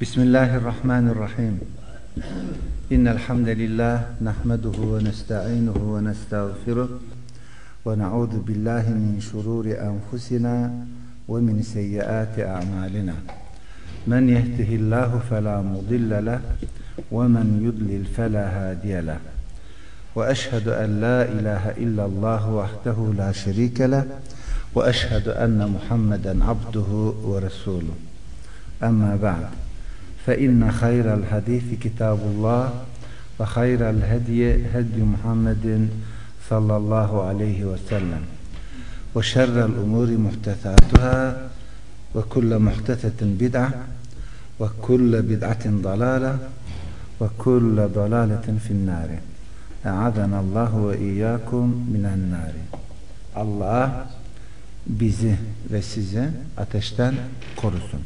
Bismillahirrahmanirrahim. İnnel hamdelellahi nahmeduhu ve nestainuhu ve nestağfiruh ve na'udzu billahi min şururi enfusina ve min seyyiati a'malina. Men yehdihillahu fela mudille leh ve men yudlil fela hadiye leh. Ve eşhedü en la ilahe illallah vahdehu la şerike leh ve eşhedü enne Muhammeden abduhu ve resuluh. Amma ba'd. فإن خير الحديث كتاب الله وخير الهدي هدي محمد صلى الله عليه وسلم وشر الأمور محدثاتها وكل محدثة بدعة وكل بدعة ضلالة وكل ضلالة في النار أعاذنا الله وإياكم من النار. Allah bizi ve sizi ateşten korusun.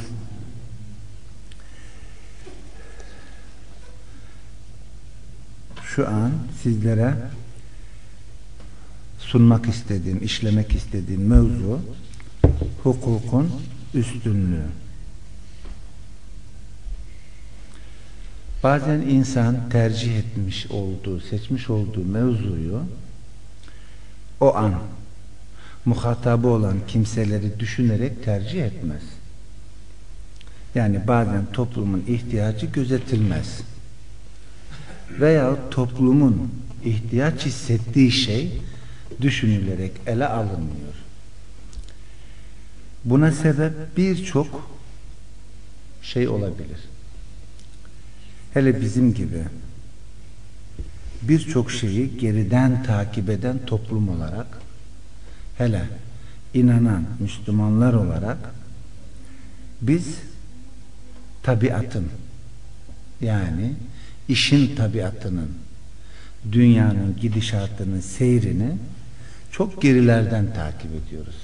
Şu an sizlere sunmak istediğim, işlemek istediğim mevzu hukukun üstünlüğü. Bazen insan tercih etmiş olduğu, seçmiş olduğu mevzuyu o an muhatabı olan kimseleri düşünerek tercih etmez. Yani bazen toplumun ihtiyacı gözetilmez. Veya toplumun ihtiyaç hissettiği şey düşünülerek ele alınmıyor. Buna sebep birçok şey olabilir. Hele bizim gibi birçok şeyi geriden takip eden toplum olarak, hele inanan Müslümanlar olarak biz tabiatın, yani işin tabiatının, dünyanın gidişatının seyrini çok gerilerden takip ediyoruz.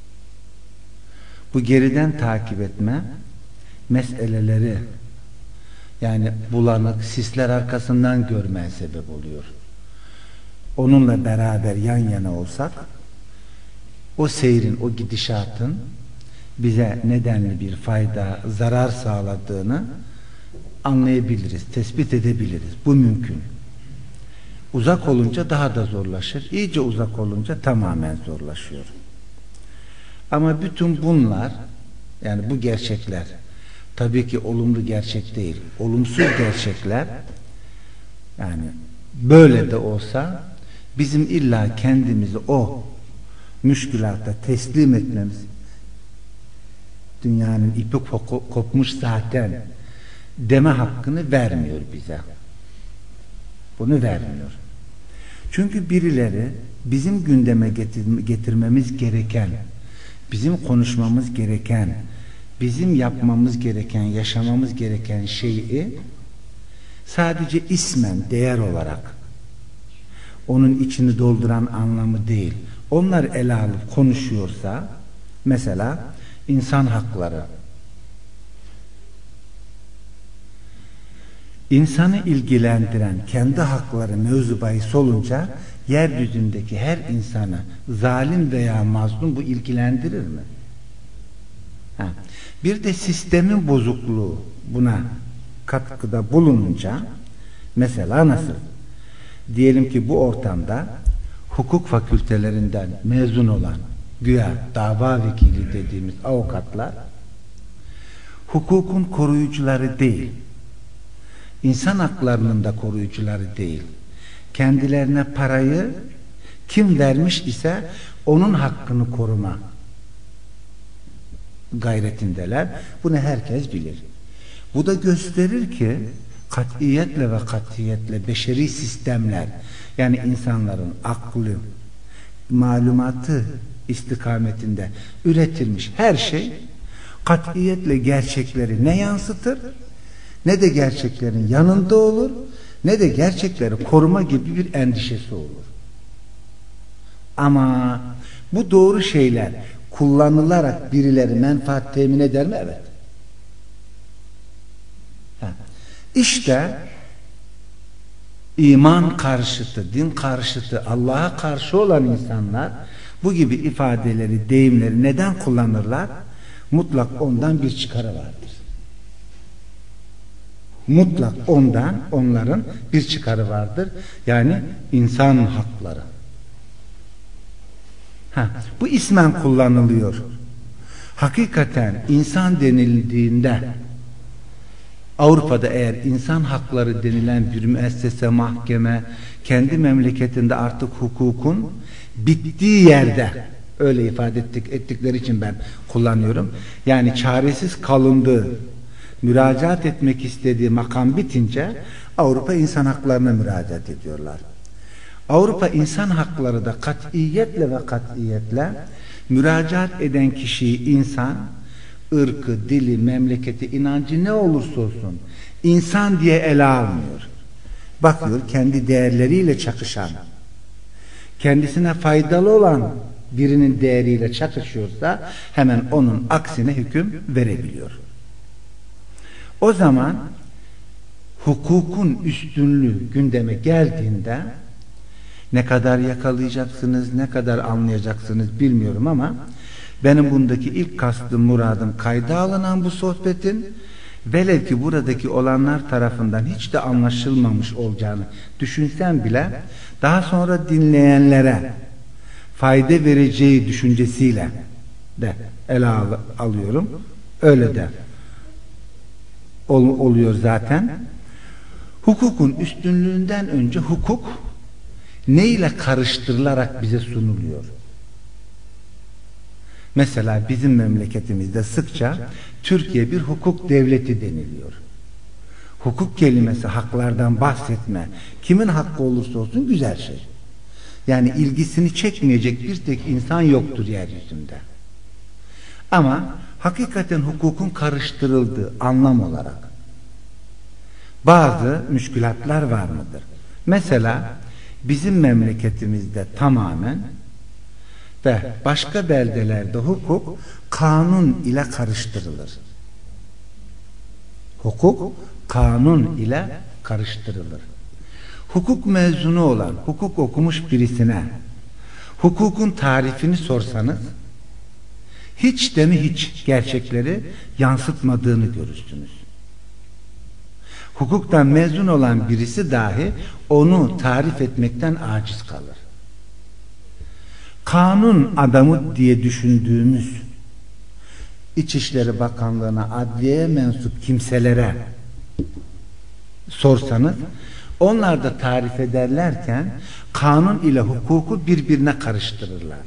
Bu geriden takip etme meseleleri, yani bulanık sisler arkasından görmeye sebep oluyor. Onunla beraber yan yana olsak o seyrin, o gidişatın bize nedenli bir fayda, zarar sağladığını anlayabiliriz, tespit edebiliriz. Bu mümkün. Uzak olunca daha da zorlaşır. İyice uzak olunca tamamen zorlaşıyor. Ama bütün bunlar, yani bu gerçekler, tabii ki olumlu gerçek değil, olumsuz gerçekler, yani böyle de olsa bizim illa kendimizi o müşkülata teslim etmemiz, dünyanın ipi kopmuş zaten deme hakkını vermiyor bize. Bunu vermiyor. Çünkü birileri bizim gündeme getirmemiz gereken, bizim konuşmamız gereken, bizim yapmamız gereken, yaşamamız gereken şeyi sadece ismen, değer olarak, onun içini dolduran anlamı değil, onlar ele alıp konuşuyorsa, mesela insan hakları, İnsanı ilgilendiren kendi hakları mevzu bahis olunca yeryüzündeki her insanı zalim veya mazlum bu ilgilendirir mi? Bir de sistemin bozukluğu buna katkıda bulununca, mesela nasıl? Diyelim ki bu ortamda hukuk fakültelerinden mezun olan güya dava vekili dediğimiz avukatlar hukukun koruyucuları değil, İnsan haklarının da koruyucuları değil. Kendilerine parayı kim vermiş ise onun hakkını koruma gayretindeler. Bunu herkes bilir. Bu da gösterir ki katiyetle beşeri sistemler, yani insanların aklı, malumatı istikametinde üretilmiş her şey katiyetle gerçekleri ne yansıtır, ne de gerçeklerin yanında olur, ne de gerçekleri koruma gibi bir endişesi olur. Ama bu doğru şeyler kullanılarak birileri menfaat temin eder mi? Evet. İşte iman karşıtı, din karşıtı, Allah'a karşı olan insanlar bu gibi ifadeleri, deyimleri neden kullanırlar? Mutlak ondan bir çıkarı vardır. Mutlak onların bir çıkarı vardır. Yani insan hakları. Bu ismen kullanılıyor. Hakikaten insan denildiğinde Avrupa'da eğer insan hakları denilen bir müessese, mahkeme kendi memleketinde artık hukukun bittiği yerde, öyle ifade ettikleri için ben kullanıyorum. Yani çaresiz kalındığı, müracaat etmek istediği makam bitince Avrupa insan haklarına müracaat ediyorlar. Avrupa insan hakları da katiyetle müracaat eden kişiyi insan, ırkı, dili, memleketi, inancı ne olursa olsun insan diye ele almıyor. Bakıyor, kendi değerleriyle çakışan, kendisine faydalı olan birinin değeriyle çakışıyorsa hemen onun aksine hüküm verebiliyor. O zaman hukukun üstünlüğü gündeme geldiğinde ne kadar yakalayacaksınız, ne kadar anlayacaksınız bilmiyorum ama benim bundaki ilk kastım, muradım kayda alınan bu sohbetin velev ki buradaki olanlar tarafından hiç de anlaşılmamış olacağını düşünsem bile daha sonra dinleyenlere fayda vereceği düşüncesiyle de ele alıyorum. Öyle de oluyor zaten. Hukukun üstünlüğünden önce hukuk ne ile karıştırılarak bize sunuluyor? Mesela bizim memleketimizde sıkça Türkiye bir hukuk devleti deniliyor. Hukuk kelimesi haklardan bahsetme. Kimin hakkı olursa olsun güzel şey. Yani ilgisini çekmeyecek bir tek insan yoktur yeryüzünde. Ama hakikaten hukukun karıştırıldığı anlam olarak bazı müşkülatlar var mıdır? Mesela bizim memleketimizde tamamen ve başka beldelerde hukuk kanun ile karıştırılır. Hukuk kanun ile karıştırılır. Hukuk mezunu olan, hukuk okumuş birisine hukukun tarifini sorsanız hiç de mi hiç gerçekleri yansıtmadığını görürsünüz. Hukuktan mezun olan birisi dahi onu tarif etmekten aciz kalır. Kanun adamı diye düşündüğümüz İçişleri Bakanlığı'na, adliyeye mensup kimselere sorsanız onlar da tarif ederlerken kanun ile hukuku birbirine karıştırırlar.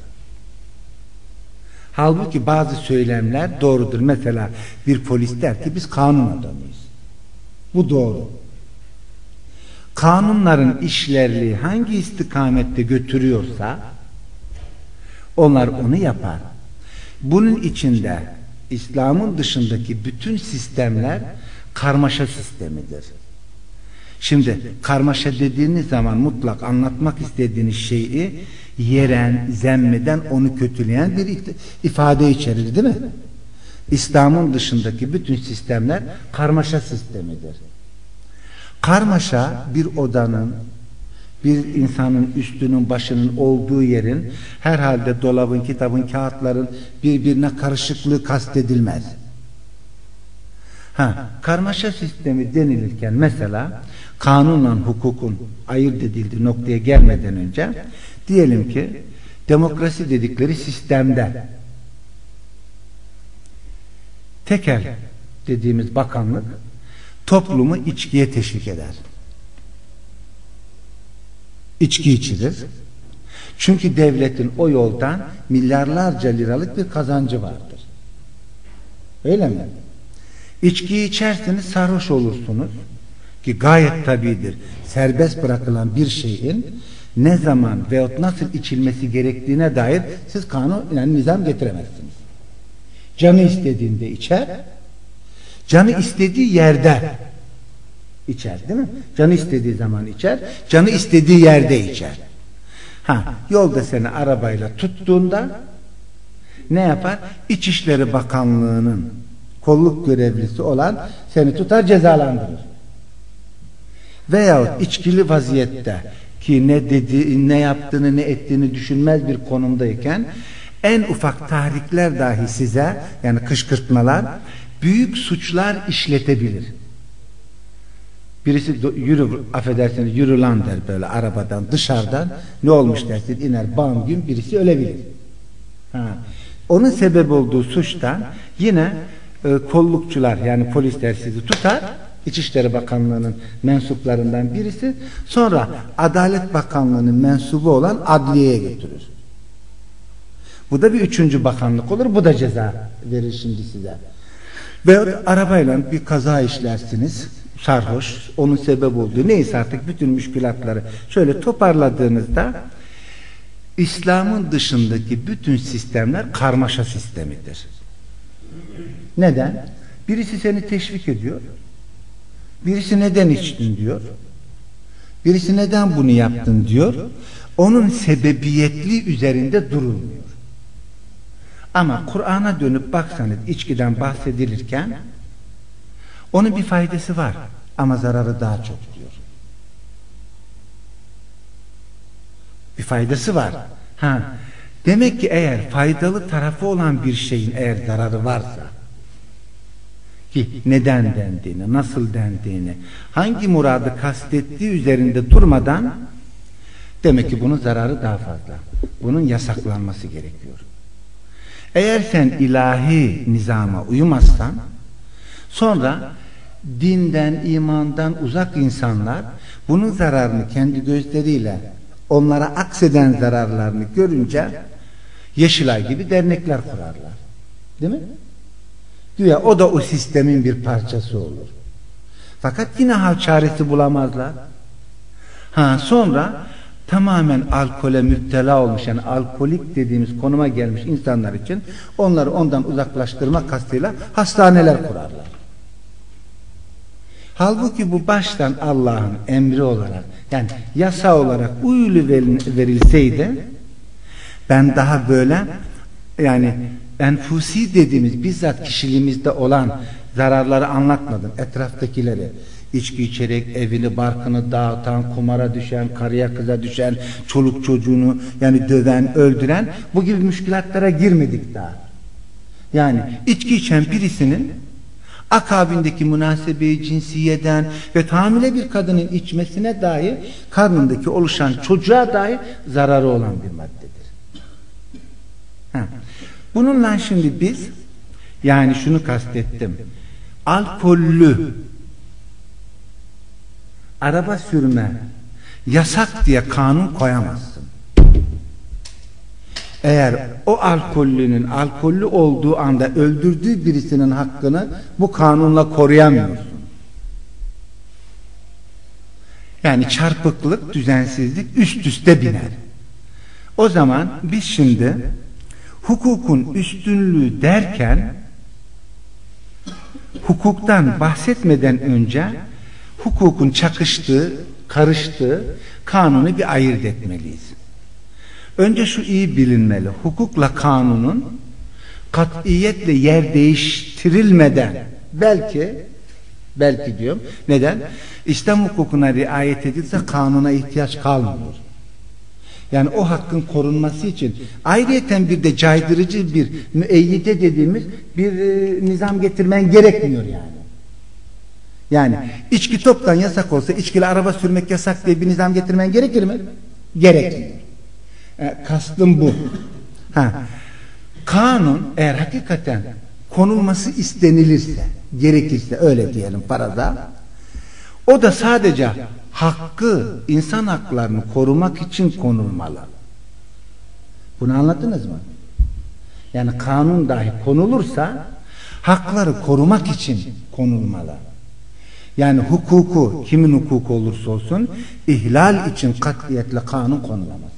Halbuki bazı söylemler doğrudur. Mesela bir polis der ki biz kanun adamıyız. Bu doğru. Kanunların işlerliği hangi istikamette götürüyorsa onlar onu yapar. Bunun içinde İslam'ın dışındaki bütün sistemler karmaşa sistemidir. Şimdi karmaşa dediğiniz zaman mutlak anlatmak istediğiniz şeyi yeren, zemmeden, onu kötüleyen bir ifade içerir, değil mi? İslam'ın dışındaki bütün sistemler karmaşa sistemidir. Karmaşa bir odanın, bir insanın üstünün, başının olduğu yerin herhalde dolabın, kitabın, kağıtların birbirine karışıklığı kastedilmez. Karmaşa sistemi denilirken mesela kanunla hukukun ayırt edildiği noktaya gelmeden önce diyelim ki demokrasi dedikleri sistemde tekel dediğimiz bakanlık toplumu içkiye teşvik eder. İçki içilir. Çünkü devletin o yoldan milyarlarca liralık bir kazancı vardır. Öyle mi? İçkiyi içerseniz sarhoş olursunuz ki gayet tabidir. Serbest bırakılan bir şeyin ne zaman veyahut nasıl içilmesi gerektiğine dair siz kanun, yani nizam getiremezsiniz. Canı istediğinde içer, canı istediği yerde içer, değil mi? Canı istediği zaman içer, canı istediği yerde içer. Yolda seni arabayla tuttuğunda ne yapar? İçişleri Bakanlığı'nın kolluk görevlisi olan seni tutar, cezalandırır. Veyahut içkili vaziyette ki ne dediği, ne yaptığını, ne ettiğini düşünmez bir konumdayken en ufak tahrikler dahi size, yani kışkırtmalar, büyük suçlar işletebilir. Birisi yürü, affedersiniz, yürü lan der böyle arabadan, dışarıdan, ne olmuş dersin, iner bam gün birisi ölebilir. Onun sebep olduğu suçtan yine kollukçular, yani polisler sizi tutar, İçişleri Bakanlığı'nın mensuplarından birisi, sonra Adalet Bakanlığı'nın mensubu olan adliyeye götürür. Bu da bir 3. bakanlık olur, bu da ceza verir şimdi size. Veyahut arabayla bir kaza işlersiniz, sarhoş, onun sebep olduğu neyse artık bütün müşkülatları şöyle toparladığınızda, İslam'ın dışındaki bütün sistemler karmaşa sistemidir. Neden? Birisi seni teşvik ediyor, birisi neden içtin diyor, birisi neden bunu yaptın diyor, onun sebebiyetli üzerinde durulmuyor. Ama Kur'an'a dönüp baksanız içkiden bahsedilirken onun bir faydası var ama zararı daha çok diyor. Bir faydası var. Demek ki eğer faydalı tarafı olan bir şeyin eğer zararı varsa, ki neden dendiğini, nasıl dendiğini, hangi muradı kastettiği üzerinde durmadan, demek ki bunun zararı daha fazla. Bunun yasaklanması gerekiyor. Eğer sen ilahi nizama uymazsan, sonra dinden, imandan uzak insanlar bunun zararını kendi gözleriyle onlara akseden zararlarını görünce Yeşilay gibi dernekler kurarlar. Değil mi? Güya o da o sistemin bir parçası olur. Fakat yine hal çaresi bulamazlar. Sonra tamamen alkole müptela olmuş, yani alkolik dediğimiz konuma gelmiş insanlar için onları ondan uzaklaştırma kastıyla hastaneler kurarlar. Halbuki bu baştan Allah'ın emri olarak, yani yasa olarak uyulu verilseydi, ben daha böyle, yani enfusi dediğimiz bizzat kişiliğimizde olan zararları anlatmadım, etraftakileri. İçki içerek evini barkını dağıtan, kumara düşen, karıya kıza düşen, çoluk çocuğunu yani döven, öldüren, bu gibi müşkülatlara girmedik daha. Yani içki içen birisinin akabindeki münasebeyi cinsiyeden ve hamile bir kadının içmesine dair, karnındaki oluşan çocuğa dair zararı olan bir maddedir. Bununla şimdi biz, yani şunu kastettim, alkollü araba sürme yasak diye kanun koyamazsın. Eğer o alkollünün alkollü olduğu anda öldürdüğü birisinin hakkını bu kanunla koruyamıyorsun. Yani çarpıklık, düzensizlik üst üste biner. O zaman biz şimdi hukukun üstünlüğü derken, hukuktan bahsetmeden önce hukukun çakıştığı, karıştığı kanunu bir ayırt etmeliyiz. Önce şu iyi bilinmeli: hukukla kanunun katiyetle yer değiştirilmeden, belki diyorum, neden? İslam hukukuna riayet edilse kanuna ihtiyaç kalmıyor. Yani o hakkın korunması için ayrıyeten bir de caydırıcı, bir müeyyide dediğimiz bir nizam getirmen gerekmiyor yani. Yani içki toptan yasak olsa, içkili araba sürmek yasak diye bir nizam getirmen gerekir mi? Gerekmiyor. Kastım bu. Kanun eğer hakikaten konulması istenilirse, gerekirse, öyle diyelim faraza, o da sadece hakkı, insan haklarını korumak için konulmalı. Bunu anladınız mı? Yani kanun dahi konulursa hakları korumak için konulmalı. Yani hukuku, kimin hukuku olursa olsun, ihlal için katiyetle kanun konulamaz.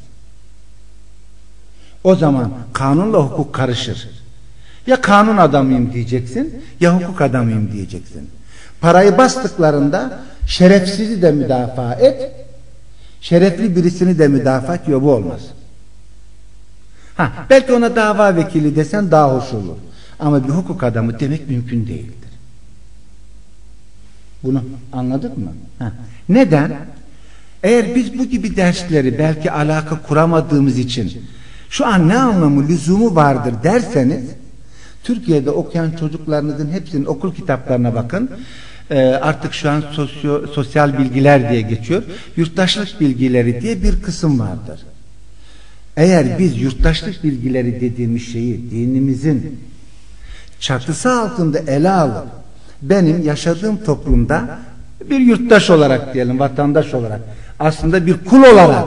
O zaman kanunla hukuk karışır. Ya kanun adamıyım diyeceksin, ya hukuk adamıyım diyeceksin. Parayı bastıklarında şerefsizi de müdafaa et, şerefli birisini de müdafaa et, bu olmaz. Belki ona dava vekili desen daha hoş olur. Ama bir hukuk adamı demek mümkün değildir. Bunu anladık mı? Neden? Eğer biz bu gibi dersleri belki alaka kuramadığımız için şu an ne anlamı, lüzumu vardır derseniz, Türkiye'de okuyan çocuklarınızın hepsinin okul kitaplarına bakın. artık şu an sosyal bilgiler diye geçiyor. Yurttaşlık bilgileri diye bir kısım vardır. Eğer biz yurttaşlık bilgileri dediğimiz şeyi dinimizin çatısı altında ele alıp benim yaşadığım toplumda bir yurttaş olarak diyelim, vatandaş olarak, aslında bir kul olarak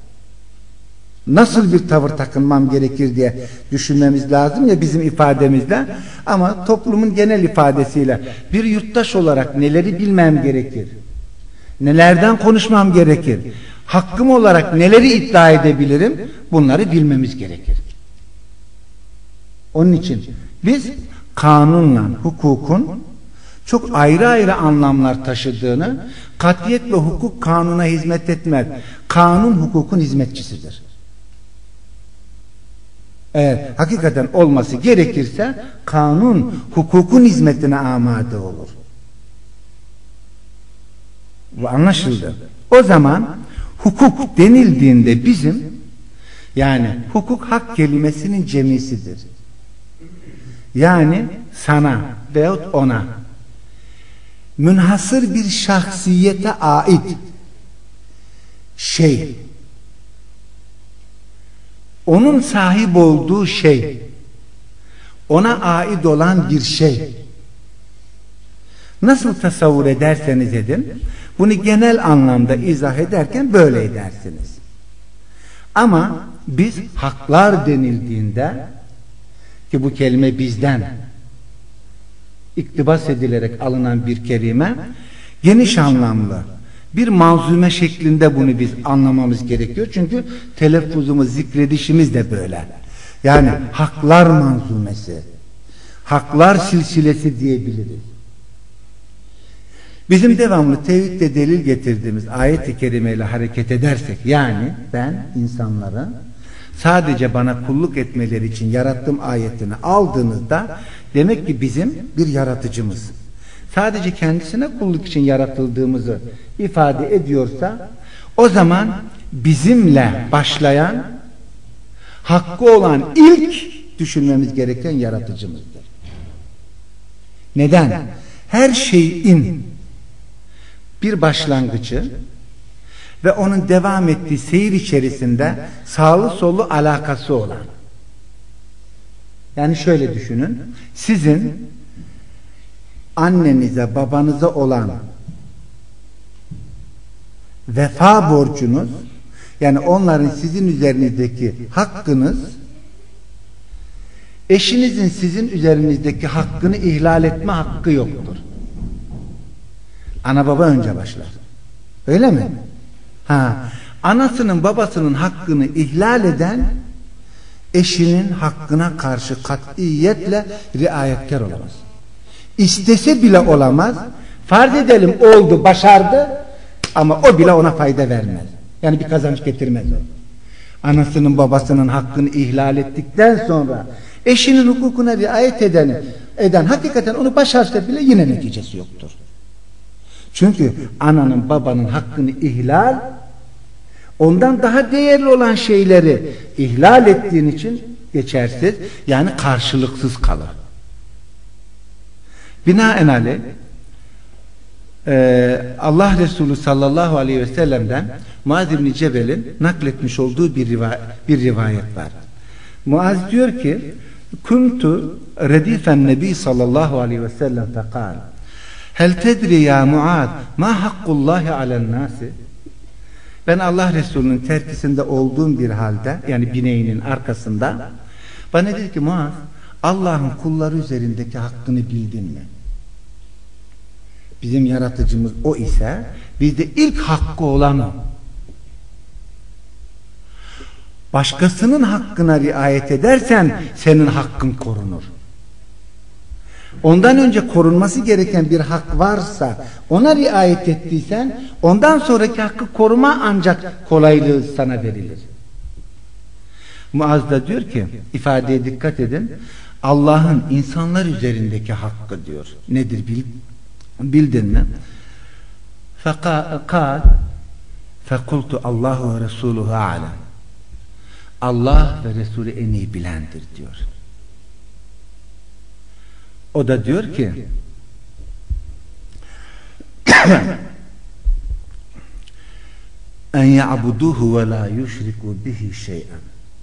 nasıl bir tavır takınmam gerekir diye düşünmemiz lazım ya bizim ifademizle, ama toplumun genel ifadesiyle bir yurttaş olarak neleri bilmem gerekir, nelerden konuşmam gerekir, hakkım olarak neleri iddia edebilirim, bunları bilmemiz gerekir. Onun için biz kanunla hukukun çok ayrı ayrı anlamlar taşıdığını, katiyetle hukuk kanuna hizmet etmez. Kanun hukukun hizmetçisidir. Eğer hakikaten olması gerekirse kanun hukukun hizmetine amade olur. Bu anlaşıldı. O zaman hukuk denildiğinde bizim, yani hukuk hak kelimesinin cemisidir. Yani sana veyahut ona münhasır bir şahsiyete ait şey, onun sahip olduğu şey, ona ait olan bir şey. Nasıl tasavvur ederseniz edin, bunu genel anlamda izah ederken böyle edersiniz. Ama biz haklar denildiğinde, ki bu kelime bizden iktibas edilerek alınan bir kelime, geniş anlamlı bir manzume şeklinde bunu biz anlamamız gerekiyor. Çünkü telaffuzumuz, zikredişimiz de böyle. Yani haklar manzumesi, haklar silsilesi diyebiliriz. Bizim devamlı tevhidde delil getirdiğimiz ayet-i kerimeyle hareket edersek, yani ben insanları sadece bana kulluk etmeleri için yarattığım ayetini aldığınızda, demek ki bizim bir yaratıcımız sadece kendisine kulluk için yaratıldığımızı ifade ediyorsa, o zaman bizimle başlayan, hakkı olan ilk düşünmemiz gereken yaratıcımızdır. Neden? Her şeyin bir başlangıcı ve onun devam ettiği seyir içerisinde sağlı sollu alakası olan. Yani şöyle düşünün, sizin annenize, babanıza olan vefa borcunuz, yani onların sizin üzerinizdeki hakkınız, eşinizin sizin üzerinizdeki hakkını ihlal etme hakkı yoktur. Ana baba önce başlar. Öyle mi? Anasının babasının hakkını ihlal eden, eşinin hakkına karşı katiyetle riayetkar olamaz. İstese bile olamaz. Farz edelim oldu, başardı, ama o bile ona fayda vermez. Yani bir kazanç getirmez o. Anasının babasının hakkını ihlal ettikten sonra eşinin hukukuna riayet eden hakikaten onu başarsa bile yine neticesi yoktur. Çünkü ananın babanın hakkını ihlal, ondan daha değerli olan şeyleri ihlal ettiğin için geçersiz, yani karşılıksız kalır. Binaenaleyh Allah Resulü sallallahu aleyhi ve sellem'den Muaz İbni Cebel'in nakletmiş olduğu bir rivayet var. Muaz diyor ki, kuntu redifen nebi sallallahu aleyhi ve sellem fekal hel tedri ya Muaz ma hakkullahi alen nasi. Ben Allah Resulü'nün terkisinde olduğum bir halde, yani bineğinin arkasında, bana dedi ki, Muaz, Allah'ın kulları üzerindeki hakkını bildin mi? Bizim yaratıcımız o ise bizde ilk hakkı olan o. Başkasının hakkına riayet edersen senin hakkın korunur. Ondan önce korunması gereken bir hak varsa, ona riayet ettiysen, ondan sonraki hakkı koruma ancak kolaylığı sana verilir. Muaz da diyor ki, ifadeye dikkat edin, Allah'ın insanlar üzerindeki hakkı diyor. Nedir bildin mi? Fekal fekultu Allahu ve Resuluhu alem. Allah ve Resulü en iyi bilendir diyor. O da diyor ki, en ya'buduhu ve la yushriku bihi şey'en.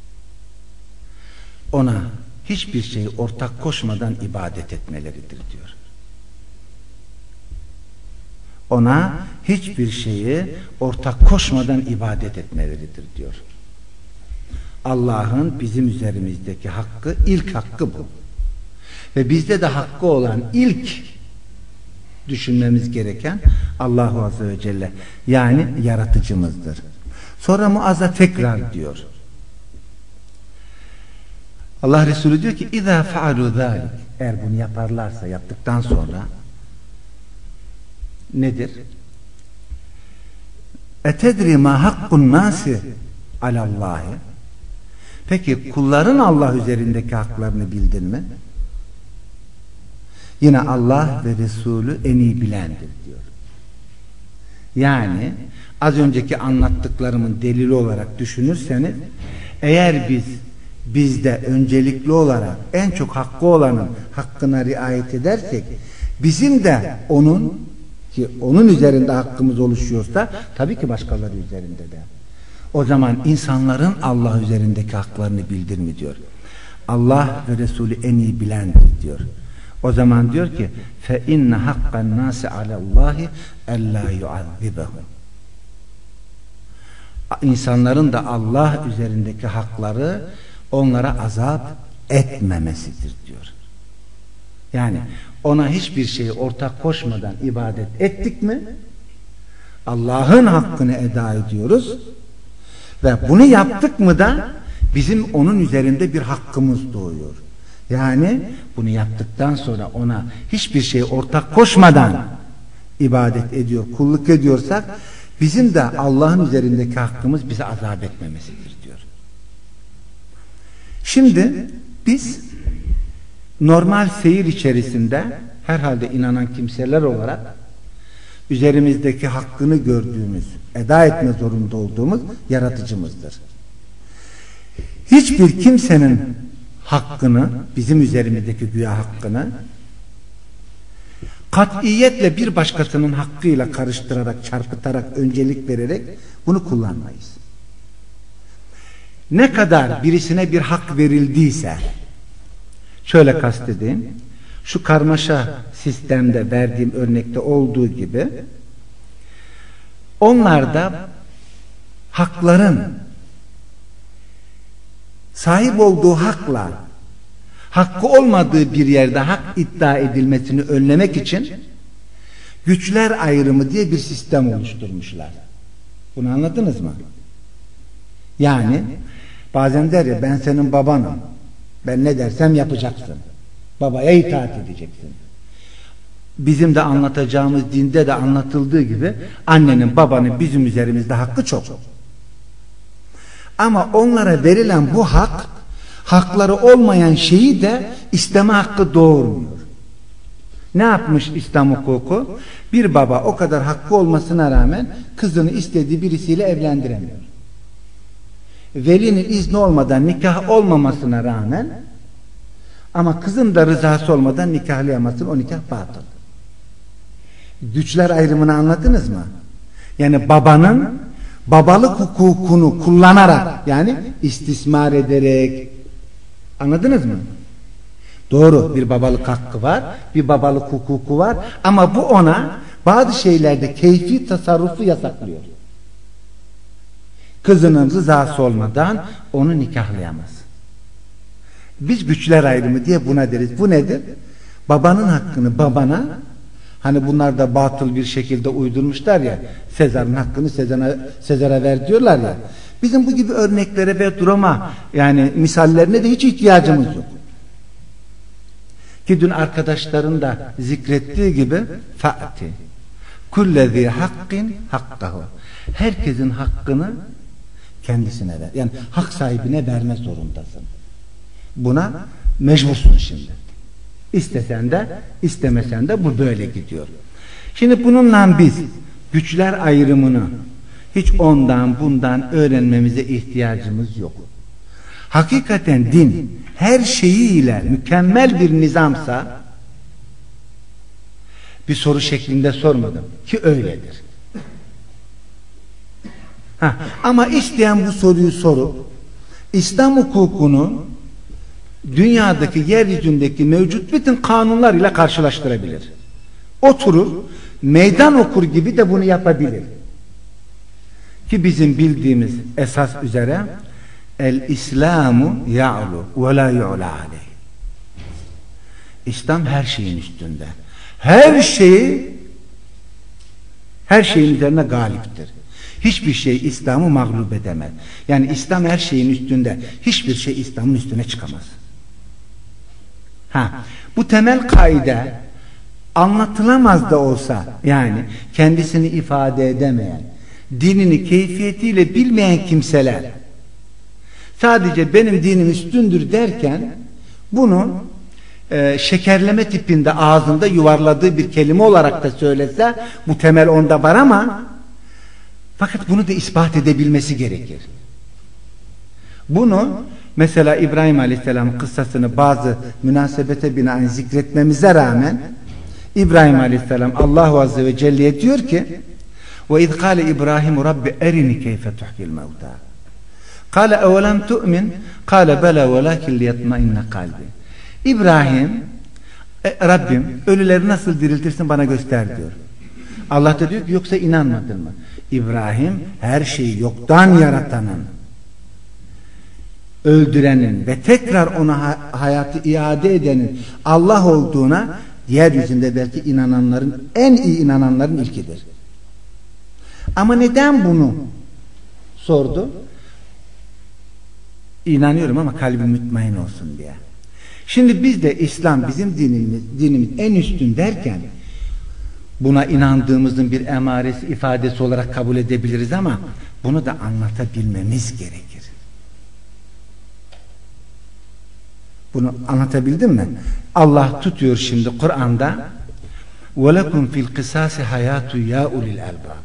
Ona hiçbir şeyi ortak koşmadan ibadet etmeleridir diyor. Ona hiçbir şeyi ortak koşmadan ibadet etmeleridir diyor. Allah'ın bizim üzerimizdeki hakkı, ilk hakkı bu. Ve bizde de hakkı olan ilk düşünmemiz gereken Allahu Azze ve Celle, yani yaratıcımızdır. Sonra Muaz'a tekrar diyor. Allah Resulü diyor ki İzâ fealû zâlik, eğer bunu yaparlarsa, yaptıktan sonra nedir? Etedri mâ hakkun nâsi alallâhi, peki kulların Allah üzerindeki haklarını bildin mi? Yine Allah ve Resulü en iyi bilendir diyor. Yani az önceki anlattıklarımın delili olarak düşünürseniz, eğer bizde öncelikli olarak en çok hakkı olanın hakkına riayet edersek, bizim de onun üzerinde hakkımız oluşuyorsa, tabii ki başkaları üzerinde de. O zaman insanların Allah üzerindeki haklarını bildir mi diyor. Allah ve Resulü en iyi bilendir diyor. O zaman diyor ki fe inne hakkan nasi alallahi ella yuazzibehu. İnsanların da Allah üzerindeki hakları onlara azap etmemesidir diyor. Yani ona hiçbir şeyi ortak koşmadan ibadet ettik mi, Allah'ın hakkını eda ediyoruz ve bunu yaptık mı da bizim onun üzerinde bir hakkımız doğuyor. Yani bunu yaptıktan sonra ona hiçbir şey ortak koşmadan ibadet ediyor, kulluk ediyorsak, bizim de Allah'ın üzerindeki hakkımız bize azap etmemesidir diyor. Şimdi biz normal seyir içerisinde herhalde inanan kimseler olarak üzerimizdeki hakkını gördüğümüz, eda etme zorunda olduğumuz yaratıcımızdır. Hiçbir kimsenin hakkını, bizim üzerimizdeki güya hakkını katiyetle bir başkasının hakkıyla karıştırarak, çarpıtarak, öncelik vererek bunu kullanmayız. Ne kadar birisine bir hak verildiyse, şöyle kastedeyim, şu karmaşa sistemde verdiğim örnekte olduğu gibi, onlarda hakların sahip olduğu hakla hakkı olmadığı bir yerde hak iddia edilmesini önlemek için güçler ayrımı diye bir sistem oluşturmuşlar. Bunu anladınız mı? Yani bazen der ya, ben senin babanım, ben ne dersem yapacaksın, babaya itaat edeceksin. Bizim de anlatacağımız dinde de anlatıldığı gibi annenin babanın bizim üzerimizde hakkı çok. Ama onlara verilen bu hak, hakları olmayan şeyi de isteme hakkı doğurmuyor. Ne yapmış İslam hukuku? Bir baba o kadar hakkı olmasına rağmen kızını istediği birisiyle evlendiremiyor. Velinin izni olmadan nikah olmamasına rağmen, ama kızın da rızası olmadan nikahlayamazsın, o nikah batıl. Güçler ayrımını anladınız mı? Yani babanın babalık hukukunu kullanarak, yani istismar ederek, anladınız mı? Doğru, bir babalık hakkı var, bir babalık hukuku var, ama bu ona bazı şeylerde keyfi tasarrufu yasaklıyor. Kızının rızası olmadan onu nikahlayamaz. Biz güçler ayrımı diye buna deriz. Bu nedir? Babanın hakkını babana, hani bunlar da batıl bir şekilde uydurmuşlar ya, Sezar'ın hakkını Sezar'a ver diyorlar ya. Bizim bu gibi örneklere ve duruma, yani misallerine de hiç ihtiyacımız yok. Ki dün arkadaşların da zikrettiği gibi fa'ti kullezî hakkin hakkahu, herkesin hakkını kendisine ver. Yani hak sahibine verme zorundasın. Buna mecbursun şimdi. İstesen de istemesen de bu böyle gidiyor. Şimdi bununla biz güçler ayrımını hiç ondan bundan öğrenmemize ihtiyacımız yok. Hakikaten din her şeyiyle mükemmel bir nizamsa, Bir soru şeklinde sormadım ki öyledir. Ama isteyen bu soruyu sorup İslam hukukunu dünyadaki, yeryüzündeki mevcut bütün kanunlar ile karşılaştırabilir. Oturur, meydan okur gibi de bunu yapabilir. Ki bizim bildiğimiz esas üzere el-İslamu ya'lu ve la yu'la aleyh. İslam her şeyin üstünde. Her şeyin üzerine galiptir. Hiçbir şey İslam'ı mağlup edemez. Yani İslam her şeyin üstünde. Hiçbir şey İslam'ın üstüne çıkamaz. Bu temel kaide anlatılamaz da olsa, yani kendisini ifade edemeyen, dinini keyfiyetiyle bilmeyen kimseler sadece benim dinim üstündür derken bunu şekerleme tipinde ağzında yuvarladığı bir kelime olarak da söylese, bu temel onda var ama fakat bunu da ispat edebilmesi gerekir. Bunu mesela İbrahim Aleyhisselam kıssasını bazı münasebete binaen zikretmemize rağmen İbrahim Aleyhisselam Allahu Azze ve Celle'ye diyor ki وَاِذْ قَالَ İbrahim Rabbi اَرِنِ كَيْفَ تُحْيِي الْمَوْتَى قَالَ اَوَلَمْ تُؤْمِنْ قَالَ بَلَا وَلَكِنْ لِيَطْمَئِنَّ قَلْبِي. İbrahim, Rabbim ölüleri nasıl diriltirsin bana göster diyor. Allah da diyor ki yoksa inanmadın mı? İbrahim her şeyi yoktan yaratanın, öldürenin ve tekrar ona hayatı iade edenin Allah olduğuna yeryüzünde belki inananların, en iyi inananların ilkidir. Ama neden bunu sordu? İnanıyorum ama kalbim mutmain olsun diye. Şimdi biz de İslam bizim dinimiz en üstün derken buna inandığımızın bir emaresi, ifadesi olarak kabul edebiliriz ama bunu da anlatabilmemiz gerekir. Bunu anlatabildim mi? Allah tutuyor şimdi Kur'an'da وَلَكُمْ فِي الْقِسَاسِ حَيَاتُ يَا اُلِي الْاَلْبَابِ.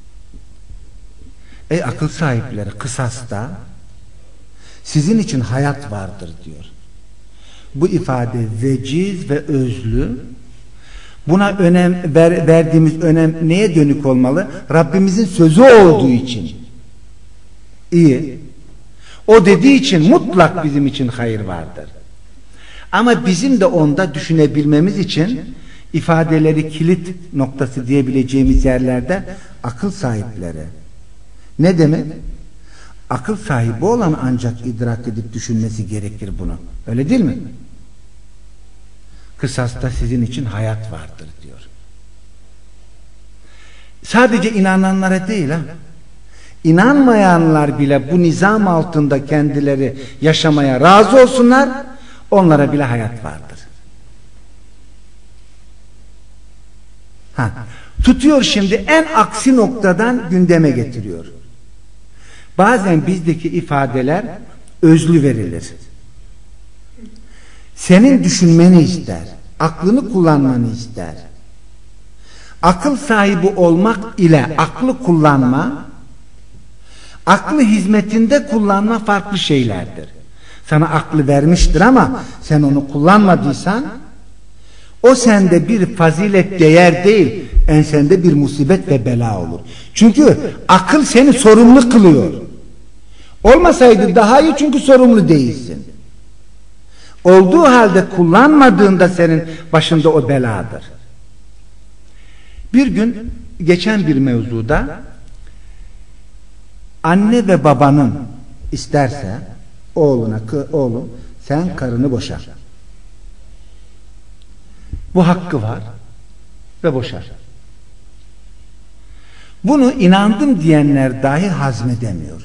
Ey akıl sahipleri, kısasta sizin için hayat vardır diyor. Bu ifade veciz ve özlü. Buna verdiğimiz önem neye dönük olmalı? Rabbimizin sözü olduğu için. İyi. O dediği için mutlak bizim için hayır vardır. Ama bizim de onda düşünebilmemiz için ifadeleri kilit noktası diyebileceğimiz yerlerde akıl sahipleri. Ne demek? Akıl sahibi olan ancak idrak edip düşünmesi gerekir bunu. Öyle değil mi? Kısasta sizin için hayat vardır diyor. Sadece inananlara değil ha. İnanmayanlar bile bu nizam altında kendileri yaşamaya razı olsunlar, onlara bile hayat vardır. Tutuyor şimdi en aksi noktadan gündeme getiriyor. Bazen bizdeki ifadeler özlü verilir. Senin düşünmeni ister, aklını kullanmanı ister. Akıl sahibi olmak ile aklı kullanma, aklı hizmetinde kullanma farklı şeylerdir. Sana aklı vermiştir ama sen onu kullanmadıysan o sende bir fazilet değer değil, ensende bir musibet ve bela olur. Çünkü akıl seni sorumlu kılıyor. Olmasaydı daha iyi, çünkü sorumlu değilsin. Olduğu halde kullanmadığında senin başında o beladır. Bir gün geçen bir mevzuda anne ve babanın isterse oğluna, oğlum sen karını boşa. Bu hakkı var ve boşar. Bunu inandım diyenler dahi hazmedemiyor.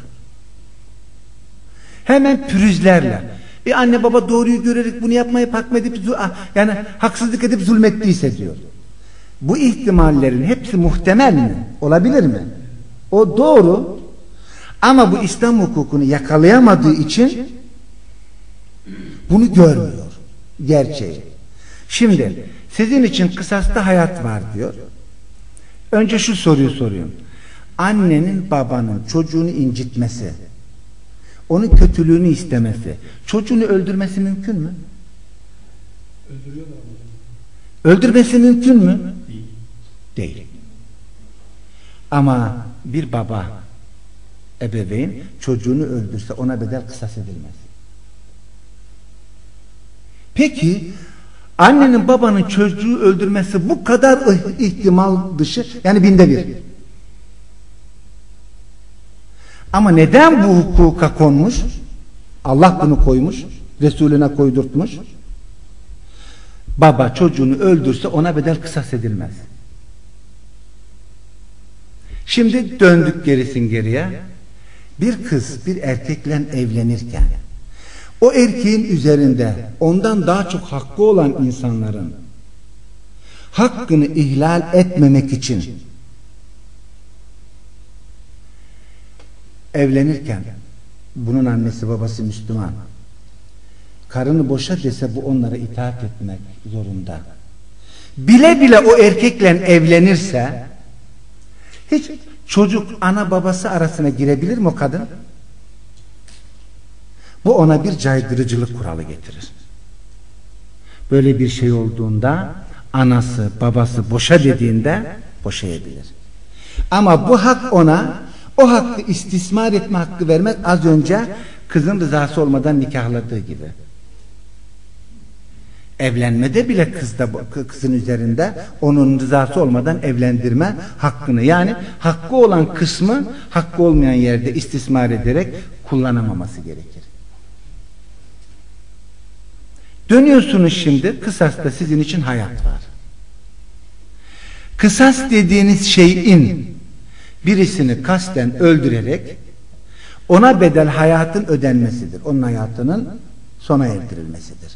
Hemen pürüzlerle. Anne baba doğruyu görerek bunu yapmayıp yani haksızlık edip zulmettiyse diyor. Bu ihtimallerin hepsi muhtemel mi? Olabilir mi? O doğru. Ama bu İslam hukukunu yakalayamadığı için bunu görmüyor. Gerçeği. Şimdi sizin için kısasta hayat var diyor. Önce şu soruyu soruyorum. Annenin babanın çocuğunu incitmesi, onun kötülüğünü istemesi, çocuğunu öldürmesi mümkün mü? Öldürmesi mümkün mü? Değil. Değil. Ama bir baba, ebeveyn çocuğunu öldürse ona bedel kısas edilmez. Peki annenin babanın çocuğu öldürmesi bu kadar ihtimal dışı, yani binde bir. Ama neden bu hukuka konmuş? Allah bunu koymuş, Resulüne koydurtmuş. Baba çocuğunu öldürse ona bedel kısas edilmez. Şimdi döndük geriye. Bir kız bir erkekle evlenirken o erkeğin üzerinde ondan daha çok hakkı olan insanların hakkını ihlal etmemek için evlenirken, bunun annesi babası Müslüman, karını boşa dese bu onlara itaat etmek zorunda. Bile bile o erkekle evlenirse hiç çocuk ana babası arasına girebilir mi o kadın? Bu ona bir caydırıcılık kuralı getirir. Böyle bir şey olduğunda anası babası boşa dediğinde boşayabilir. Ama bu hak ona, o hakkı istismar etme hakkı vermek, az önce kızın rızası olmadan nikahladığı gibi. Evlenmede bile kızın üzerinde onun rızası olmadan evlendirme hakkını, yani hakkı olan kısmı hakkı olmayan yerde istismar ederek kullanamaması gerekir. Dönüyorsunuz şimdi, kısasta sizin için hayat var. Kısas dediğiniz şeyin birisini kasten öldürerek ona bedel hayatın ödenmesidir. Onun hayatının sona erdirilmesidir.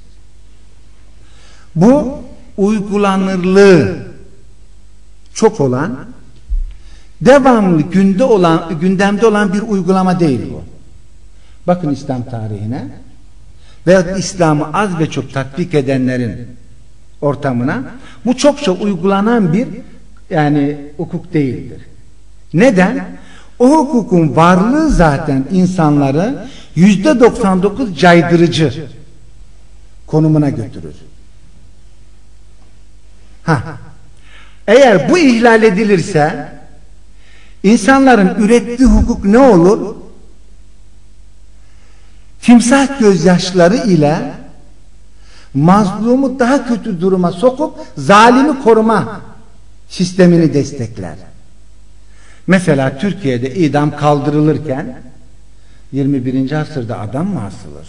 Bu uygulanırlığı çok olan, devamlı gündemde olan bir uygulama değil bu. Bakın İslam tarihine veya İslam'ı az ve çok tatbik edenlerin ortamına bu çokça uygulanan bir hukuk değildir. Neden? O hukukun varlığı zaten insanları %99 caydırıcı konumuna götürür. Eğer bu ihlal edilirse insanların ürettiği hukuk ne olur? Timsah gözyaşları ile mazlumu daha kötü duruma sokup zalimi koruma sistemini destekler. Mesela Türkiye'de idam kaldırılırken 21. asırda adam mı asılır?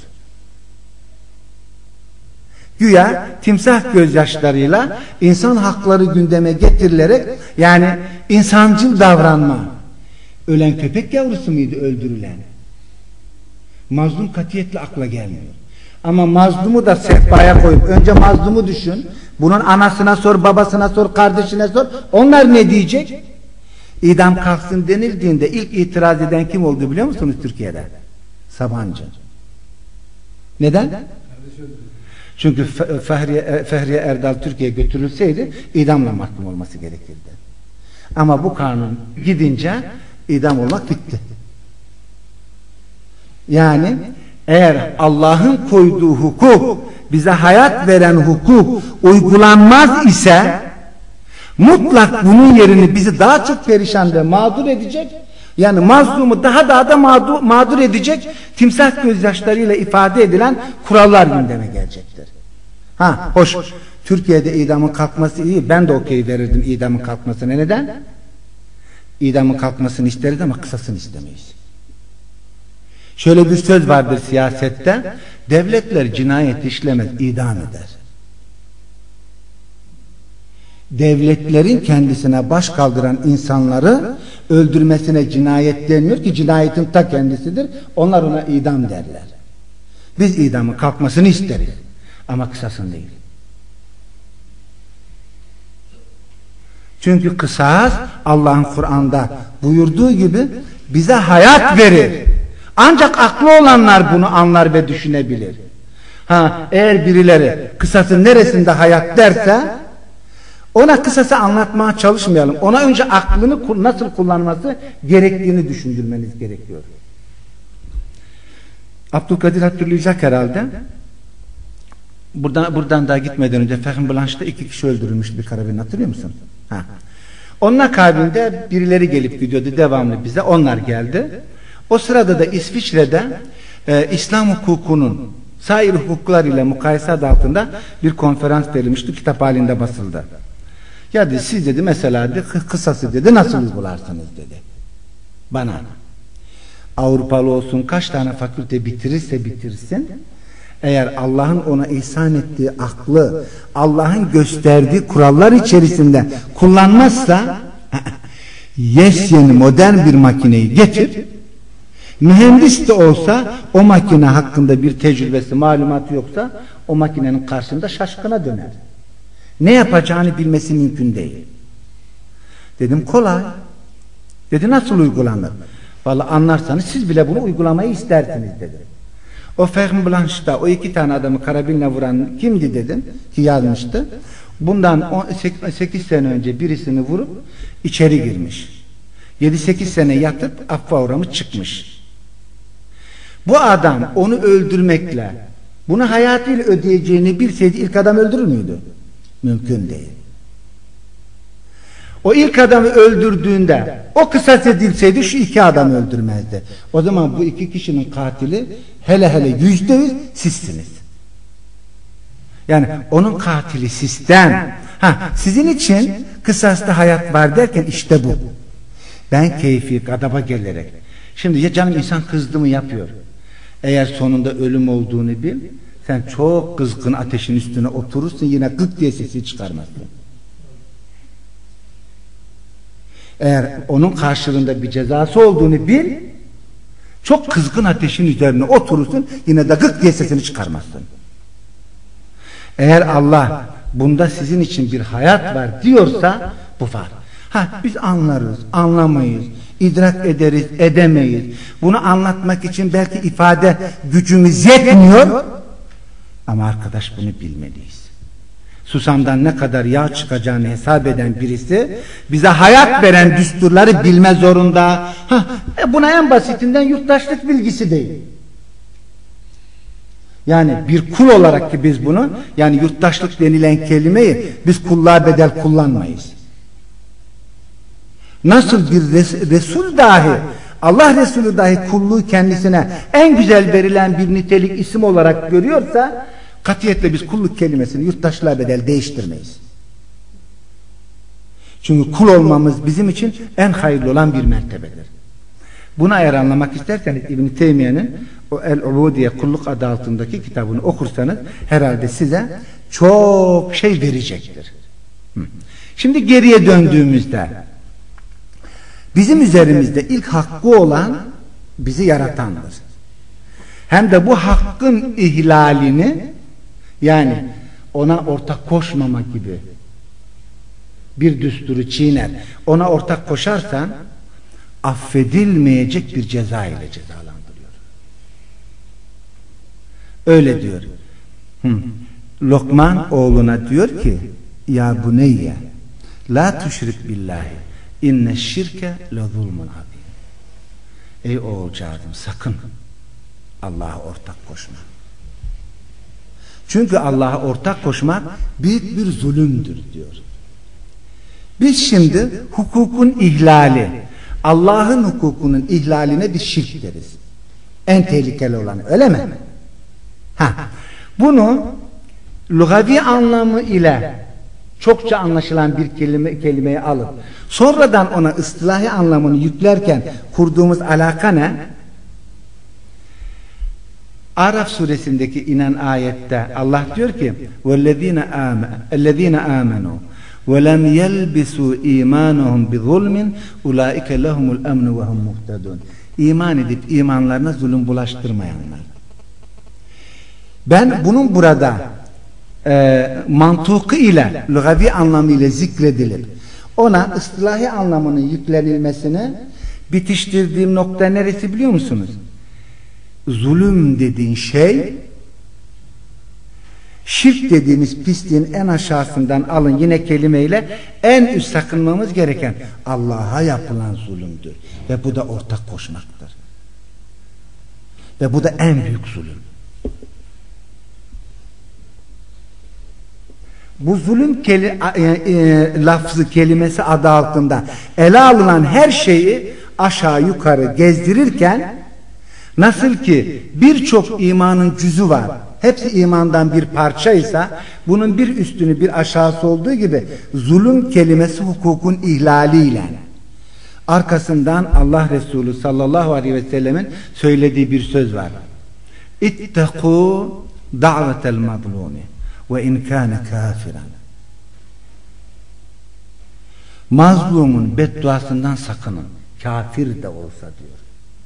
Güya timsah gözyaşlarıyla insan hakları gündeme getirilerek, yani insancıl davranma. Ölen köpek yavrusu muydu öldürülen? Mazlum katiyetle akla gelmiyor. Ama mazlumu da sehpaya koyup önce mazlumu düşün. Bunun anasına sor, babasına sor, kardeşine sor. Onlar ne diyecek? İdam kalksın denildiğinde ilk itiraz eden kim oldu biliyor musunuz Türkiye'de? Sabancı. Neden? Çünkü Fehriye Erdal Türkiye'ye götürülseydi idamla mahkum olması gerekirdi. Ama bu kanun gidince idam olmak bitti. Yani eğer Allah'ın koyduğu hukuk, bize hayat veren hukuk uygulanmaz ise mutlak bunun yerini bizi daha çok perişan ve mağdur edecek, yani mazlumu daha da mağdur edecek timsah gözyaşlarıyla ifade edilen kurallar gündeme gelecektir. Hoş, Türkiye'de idamın kalkması iyi, ben de okey verirdim idamın kalkmasına. Neden? İdamın kalkmasını isteriz ama kısasını istemeyiz. Şöyle bir söz vardır siyasette: devletler cinayet işlemez, idam eder. Devletlerin kendisine baş kaldıran insanları öldürmesine cinayet denmiyor ki, cinayetin ta kendisidir. Onlar ona idam derler. Biz idamın kalkmasını isteriz ama kısasını değil. Çünkü kısas Allah'ın Kur'an'da buyurduğu gibi bize hayat verir. Ancak aklı olanlar bunu anlar ve düşünebilir. Eğer birileri kısasın neresinde hayat derse, ona kısası anlatmaya çalışmayalım. Ona önce aklını nasıl kullanması gerektiğini düşündürmeniz gerekiyor. Abdülkadir hatırlayacak herhalde. Buradan daha gitmeden önce Fehmi Blanche'da 2 kişi öldürülmüş bir karabin, hatırlıyor musun? Onun akabinde birileri gelip gidiyordu devamlı bize. Onlar geldi. O sırada da İsviçre'de İslam hukukunun sair hukuklarıyla mukayese adı altında bir konferans verilmişti. Kitap halinde basıldı. Ya dedi, siz dedi mesela dedi, kısası dedi nasıl uygularsınız dedi. Bana. Avrupalı olsun kaç tane fakülte bitirirse bitirsin, eğer Allah'ın ona ihsan ettiği aklı, Allah'ın gösterdiği kurallar içerisinde kullanmazsa yeni modern bir makineyi getir, mühendis de olsa o makine hakkında bir tecrübesi, malumatı yoksa o makinenin karşısında şaşkına döner. Ne yapacağını bilmesi mümkün değil. Dedim kolay. Dedi nasıl uygulanır? Vallahi anlarsanız siz bile bunu uygulamayı istersiniz dedi. O Ferme Blanche'da o 2 tane adamı karabinle vuran kimdi dedim ki yazmıştı. Bundan 8 sene önce birisini vurup içeri girmiş. 7-8 sene yatıp affa uğramış çıkmış. Bu adam onu öldürmekle bunu hayatıyla ödeyeceğini bilseydi ilk adam öldürür müydü? Mümkün değil. O ilk adamı öldürdüğünde o kısas edilseydi şu 2 adam öldürmezdi. O zaman bu 2 kişinin katili hele %100 sizsiniz. Yani onun katili sizden. Sizin için kısasta hayat var derken işte bu. Ben keyfi gadaba gelerek. Şimdi ya canım insan kızdı mı yapıyor. Eğer sonunda ölüm olduğunu bil, sen çok kızgın ateşin üstüne oturursun yine gık diye sesi çıkarmazsın. Eğer onun karşılığında bir cezası olduğunu bil, çok kızgın ateşin üzerine oturursun yine de gık diye sesini çıkarmazsın. Eğer Allah bunda sizin için bir hayat var diyorsa bu var. Biz anlarız, anlamayız, idrak ederiz, edemeyiz. Bunu anlatmak için belki ifade gücümüz yetmiyor. Ama arkadaş bunu bilmeliyiz. Susamdan ne kadar yağ çıkacağını hesap eden birisi bize hayat veren düsturları bilme zorunda. Buna en basitinden yurttaşlık bilgisi değil. Yani bir kul olarak ki biz bunu, yani yurttaşlık denilen kelimeyi biz kulluğa bedel kullanmayız. Nasıl bir Resul dahi, Allah Resulü dahi kulluğu kendisine en güzel verilen bir nitelik isim olarak görüyorsa, katiyetle biz kulluk kelimesini yurttaşlığa bedel değiştirmeyiz. Çünkü kul olmamız bizim için en hayırlı olan bir mertebedir. Bunu eğer anlamak isterseniz İbn-i Teymiye'nin o El-Ubudiye kulluk adı altındaki kitabını okursanız herhalde size çok şey verecektir. Şimdi geriye döndüğümüzde bizim üzerimizde ilk hakkı olan bizi yaratandır. Hem de bu hakkın ihlalini, yani ona ortak koşmama gibi bir düsturu çiğner, ona ortak koşarsan affedilmeyecek bir ceza ile cezalandırıyor. Öyle diyor. Lokman oğluna diyor ki ya buneyye la tuşrik billahi inne şirke le zulmun azim. Ey oğulcağızım sakın Allah'a ortak koşma. Çünkü Allah'a ortak koşmak büyük bir zulümdür diyor. Biz şimdi hukukun ihlali, Allah'ın hukukunun ihlaline bir şirk deriz. En tehlikeli olan öyle mi? Bunu lugavi anlamı ile çokça anlaşılan bir kelimeyi alıp sonradan ona ıstilahi anlamını yüklerken kurduğumuz alaka ne? Araf suresindeki inen ayette Allah diyor ki وَالَّذ۪ينَ آمَنُوا وَلَمْ يَلْبِسُوا اِيمَانُهُمْ بِظُلْمٍ اُولَٰئِكَ لَهُمُ الْاَمْنُ وَهُمْ مُهْتَدُونَ. İman edip imanlarına zulüm bulaştırmayanlar. Ben bunun burada mantıkı ile, lugavi anlamıyla zikredilip ona ıstilahi anlamının yüklenilmesini bitiştirdiğim nokta neresi biliyor musunuz? Zulüm dediğin şey, şirk dediğimiz pisliğin en aşağısından alın yine kelimeyle en üst sakınmamız gereken Allah'a yapılan zulümdür. Ve bu da ortak koşmaktır. Ve bu da en büyük zulüm. bu zulüm lafzı kelimesi adı altında ele alınan her şeyi aşağı yukarı gezdirirken, nasıl ki birçok imanın cüzü var, hepsi imandan bir parçaysa, bunun bir üstünü bir aşağısı olduğu gibi zulüm kelimesi hukukun ihlaliyle, arkasından Allah Resulü sallallahu aleyhi ve sellemin söylediği bir söz var. İttekû da'vetel mazlumi ve in kâne kâfiran. Mazlumun bedduasından sakının, kafir de olsa diyor.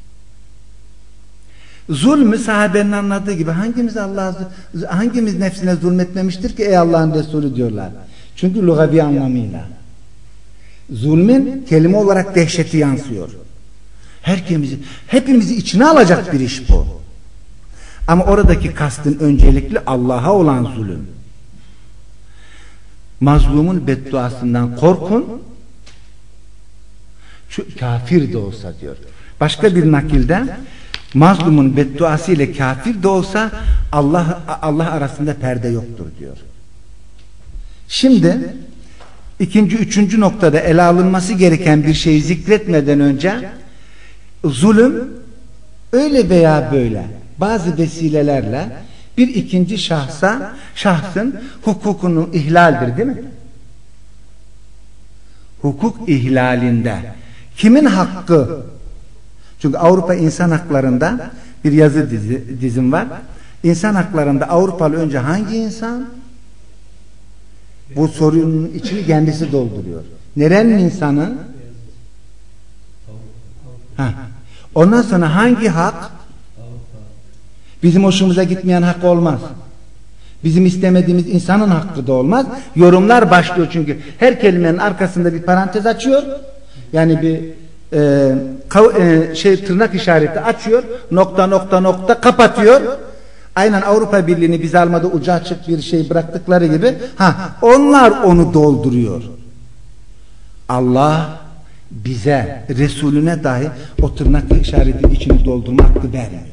Zulmü sahabenin anladığı gibi hangimiz nefsine zulmetmemiştir ki ey Allah'ın Resulü diyorlar. Çünkü lugavi anlamıyla zulmün kelime olarak dehşeti yansıyor. Hepimizi içine alacak bir iş bu. Ama oradaki kastın öncelikli Allah'a olan zulüm. Mazlumun bedduasından korkun, şu kafir de olsa diyor. Başka bir nakilde mazlumun bedduası ile kafir de olsa Allah arasında perde yoktur diyor. Şimdi üçüncü noktada ele alınması gereken bir şeyi zikretmeden önce, zulüm öyle veya böyle bazı vesilelerle bir ikinci şahsın hukukunu ihlaldir, değil mi? Hukuk ihlalinde kimin hakkı? Çünkü Avrupa İnsan Hakları'nda bir yazı dizim var. İnsan haklarında Avrupalı önce hangi insan? Bu sorunun içini kendisi dolduruyor. Nerenin insanı? Ondan sonra hangi hak? Bizim hoşumuza gitmeyen hak olmaz. Bizim istemediğimiz insanın hakkı da olmaz. Yorumlar başlıyor çünkü. Her kelimenin arkasında bir parantez açıyor. Yani bir tırnak işareti açıyor. Nokta kapatıyor. Aynen Avrupa Birliği'ni biz almada ucu açık bir şey bıraktıkları gibi. Onlar onu dolduruyor. Allah bize, Resulüne dahi o tırnak işaretin içini doldurma hakkı vermiyor.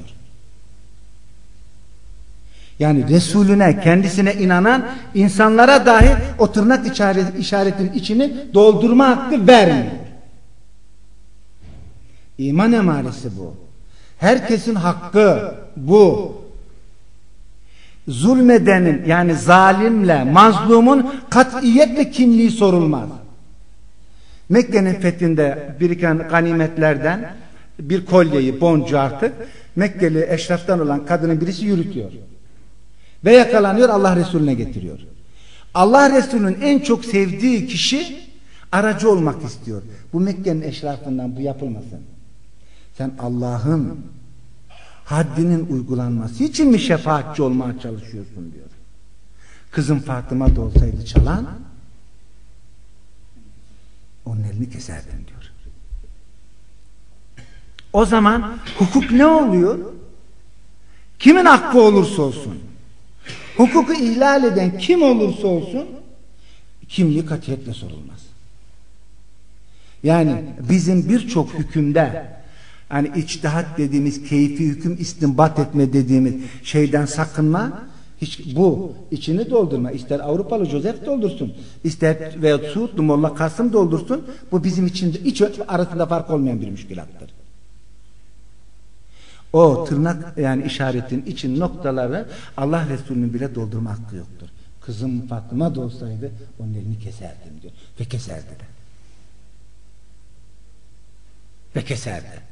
Yani Resulüne, kendisine inanan insanlara dahi o tırnak işaretin içini doldurma hakkı vermiyor. İman emaresi bu. Herkesin hakkı bu. Zulmedenin, yani zalimle mazlumun katiyetle kimliği sorulmaz. Mekke'nin fethinde biriken ganimetlerden bir kolyeyi, boncuğu artık Mekkeli eşraftan olan kadının birisi yürütüyor. Ve yakalanıyor, Allah Resulüne getiriyor. Allah Resulü'nün en çok sevdiği kişi aracı olmak istiyor. Bu Mekke'nin eşrafından bu yapılmasın. Sen Allah'ın haddinin uygulanması için mi şefaatçi olmaya çalışıyorsun diyor. Kızım Fatıma da olsaydı çalan, onun elini keserdim diyor. O zaman hukuk ne oluyor? Kimin hakkı olursa olsun, hukuku ihlal eden kim olursa olsun kimliği katiyetle sorulmaz. Yani bizim birçok hükümde, hani içtihat dediğimiz, keyfi hüküm istinbat etme dediğimiz şeyden sakınma, hiç bu içini doldurma. İster Avrupalı Joseph doldursun, ister veya Suudlu Molla Kasım doldursun, bu bizim için hiç arasında fark olmayan bir müşkilattır. O tırnak yani işaretin için noktaları Allah Resulü'nün bile doldurma hakkı yoktur. Kızım Fatıma da olsaydı onun elini keserdim diyor. Ve keserdi de. Ve keserdi.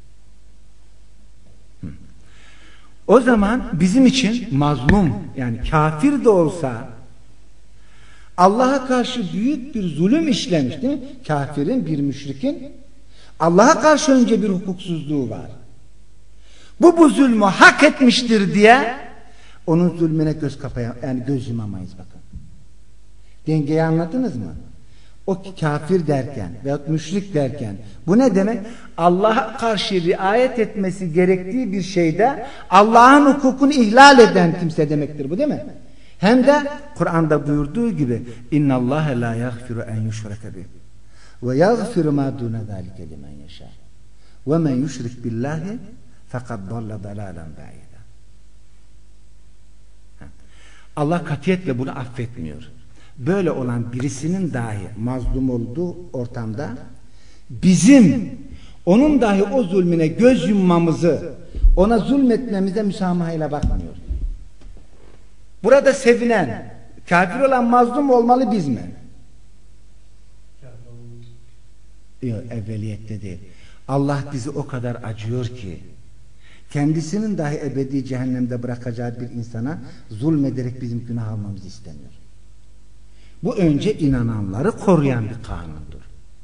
O zaman bizim için mazlum, yani kafir de olsa Allah'a karşı büyük bir zulüm işlemiş, değil mi? Kafirin, bir müşrikin Allah'a karşı önce bir hukuksuzluğu var. Bu zulmü hak etmiştir diye onun zulmüne göz yumamayız bakın. Dengeyi anladınız mı? O kafir derken veyahut müşrik derken bu ne demek? Allah'a karşı riayet etmesi gerektiği bir şeyde Allah'ın hukukunu ihlal eden kimse demektir bu, değil mi? Hem de Kur'an'da buyurduğu gibi innallâhe lâ yaghfiru en yushrake bih ve yaghfiru mâ dûne zâlike limen yeşâ ve men yushrik billâhi fakat dalla dalalen ba'ida. Allah katiyetle bunu affetmiyor. böyle olan birisinin dahi mazlum olduğu ortamda bizim onun dahi o zulmüne göz yummamızı, ona zulmetmemize müsamahayla bakmıyor. Burada sevinen, kafir olan mazlum olmalı biz mi? Yok, evveliyette değil. Allah bizi o kadar acıyor ki kendisinin dahi ebedi cehennemde bırakacağı bir insana zulmederek bizim günah almamızı istemiyor. Bu önce inananları koruyan bir kanundur.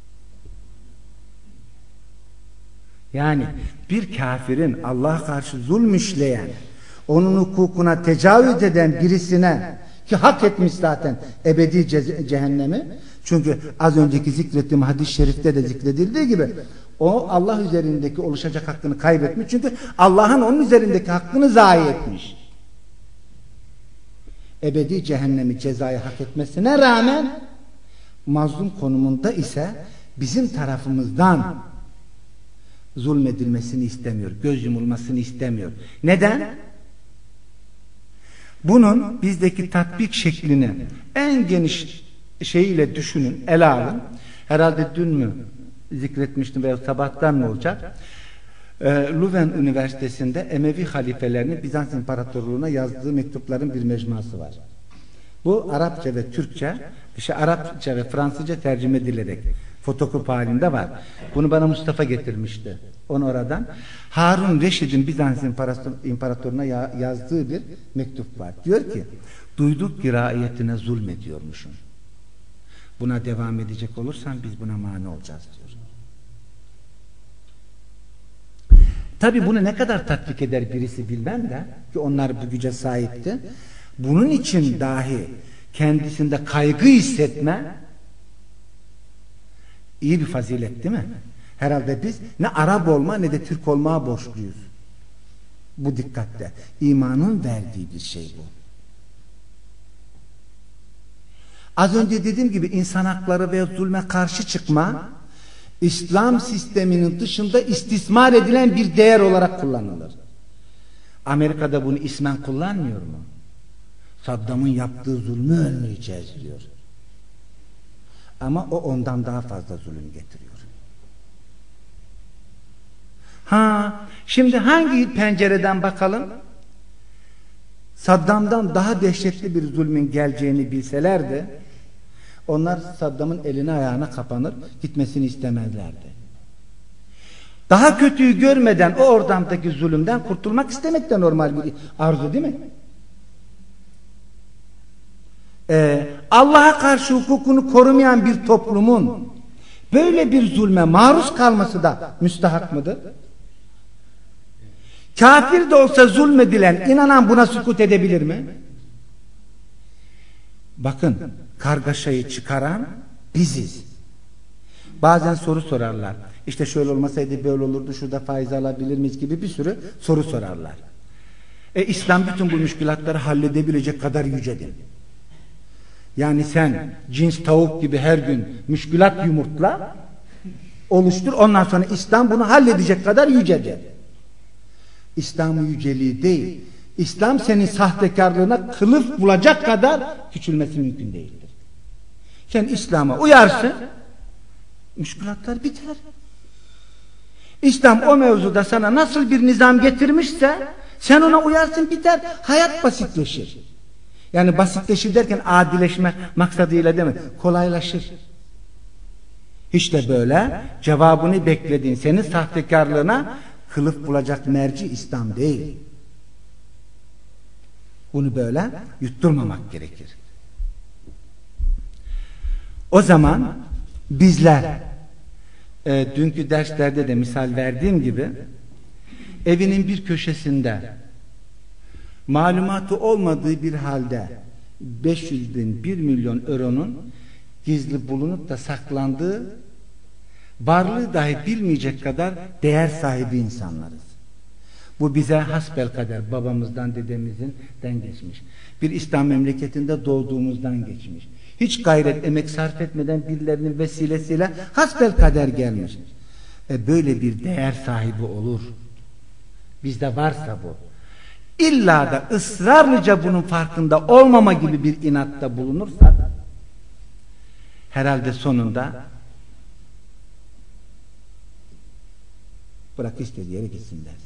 Yani bir kafirin Allah'a karşı zulmüşleyen, onun hukukuna tecavüz eden birisine, ki hak etmiş zaten ebedi cehennemi, çünkü az önceki zikrettiğim hadis-i şerifte de zikredildiği gibi o Allah üzerindeki oluşacak hakkını kaybetmiş, çünkü Allah'ın onun üzerindeki hakkını zayi etmiş. Ebedi cehennemi, cezayı hak etmesine rağmen mazlum konumunda ise bizim tarafımızdan zulmedilmesini istemiyor, göz yumulmasını istemiyor. Neden? Bunun bizdeki tatbik şeklini en geniş şeyiyle düşünün, ele alın. Herhalde dün mü zikretmiştim veya sabahtan mı olacak? Louvain Üniversitesi'nde Emevi halifelerinin Bizans İmparatorluğu'na yazdığı mektupların bir mecmuası var. Bu Arapça ve Türkçe, Arapça ve Fransızca tercüme edilerek fotokopi halinde var. Bunu bana Mustafa getirmişti. Onu oradan. Harun Reşid'in Bizans İmparatorluğu'na yazdığı bir mektup var. Diyor ki, duyduk ki raiyetine zulmediyormuşsun. Buna devam edecek olursan biz buna mani olacağız diyor. Tabi bunu ne kadar tatbik eder birisi bilmem de, ki onlar bu güce sahipti. Bunun için dahi kendisinde kaygı hissetme iyi bir fazilet değil mi? Herhalde biz ne Arap olma ne de Türk olmaya borçluyuz. Bu dikkatle. İmanın verdiği bir şey bu. Az önce dediğim gibi insan hakları ve zulme karşı çıkma İslam sisteminin dışında istismar edilen bir değer olarak kullanılır. Amerika'da bunu ismen kullanmıyor mu? Saddam'ın yaptığı zulmü önleyeceğiz diyor. Ama o ondan daha fazla zulüm getiriyor. Şimdi hangi pencereden bakalım? Saddam'dan daha dehşetli bir zulmün geleceğini bilselerdi, onlar Saddam'ın eline ayağına kapanır, gitmesini istemezlerdi. Daha kötüyü görmeden o ortamdaki zulümden kurtulmak istemek de normal bir arzu değil mi? Allah'a karşı hukukunu korumayan bir toplumun böyle bir zulme maruz kalması da müstahak mıdır? Kafir de olsa zulmedilen, inanan buna sükut edebilir mi? Bakın, kargaşayı çıkaran biziz. Bazen soru sorarlar. İşte şöyle olmasaydı böyle olurdu, şurada faiz alabilir miyiz gibi bir sürü soru sorarlar. İslam bütün bu müşkülatları halledebilecek kadar yücedir. Yani sen cins tavuk gibi her gün müşkülat yumurtla oluştur, ondan sonra İslam bunu halledecek kadar yücedir. İslam'ın yüceliği değil, İslam senin sahtekarlığına kılıf bulacak kadar küçülmesi mümkün değildir. Sen İslam'a uyarsın, müşkülatlar biter. İslam o mevzuda sana nasıl bir nizam getirmişse sen ona uyarsın, biter. Hayat basitleşir. Yani basitleşir derken adileşme maksadıyla değil mi? Kolaylaşır. Hiç de böyle cevabını beklediğin senin sahtekarlığına kılıf bulacak merci İslam değil. Bunu böyle yutturmamak gerekir. O zaman bizler dünkü derslerde de misal verdiğim gibi evinin bir köşesinde malumatı olmadığı bir halde 500 bin 1 milyon euronun gizli bulunup da saklandığı, varlığı dahi bilmeyecek kadar değer sahibi insanlarız. Bu bize hasbelkader babamızdan dedemizden geçmiş. Bir İslam memleketinde doğduğumuzdan geçmiş. Hiç gayret emek sarf etmeden birilerinin vesilesiyle hasbelkader gelmiş. Böyle bir değer sahibi olur. Bizde varsa bu. İlla da ısrarlıca bunun farkında olmama gibi bir inatta bulunursa herhalde sonunda bırak istediği yere gitsin dersin.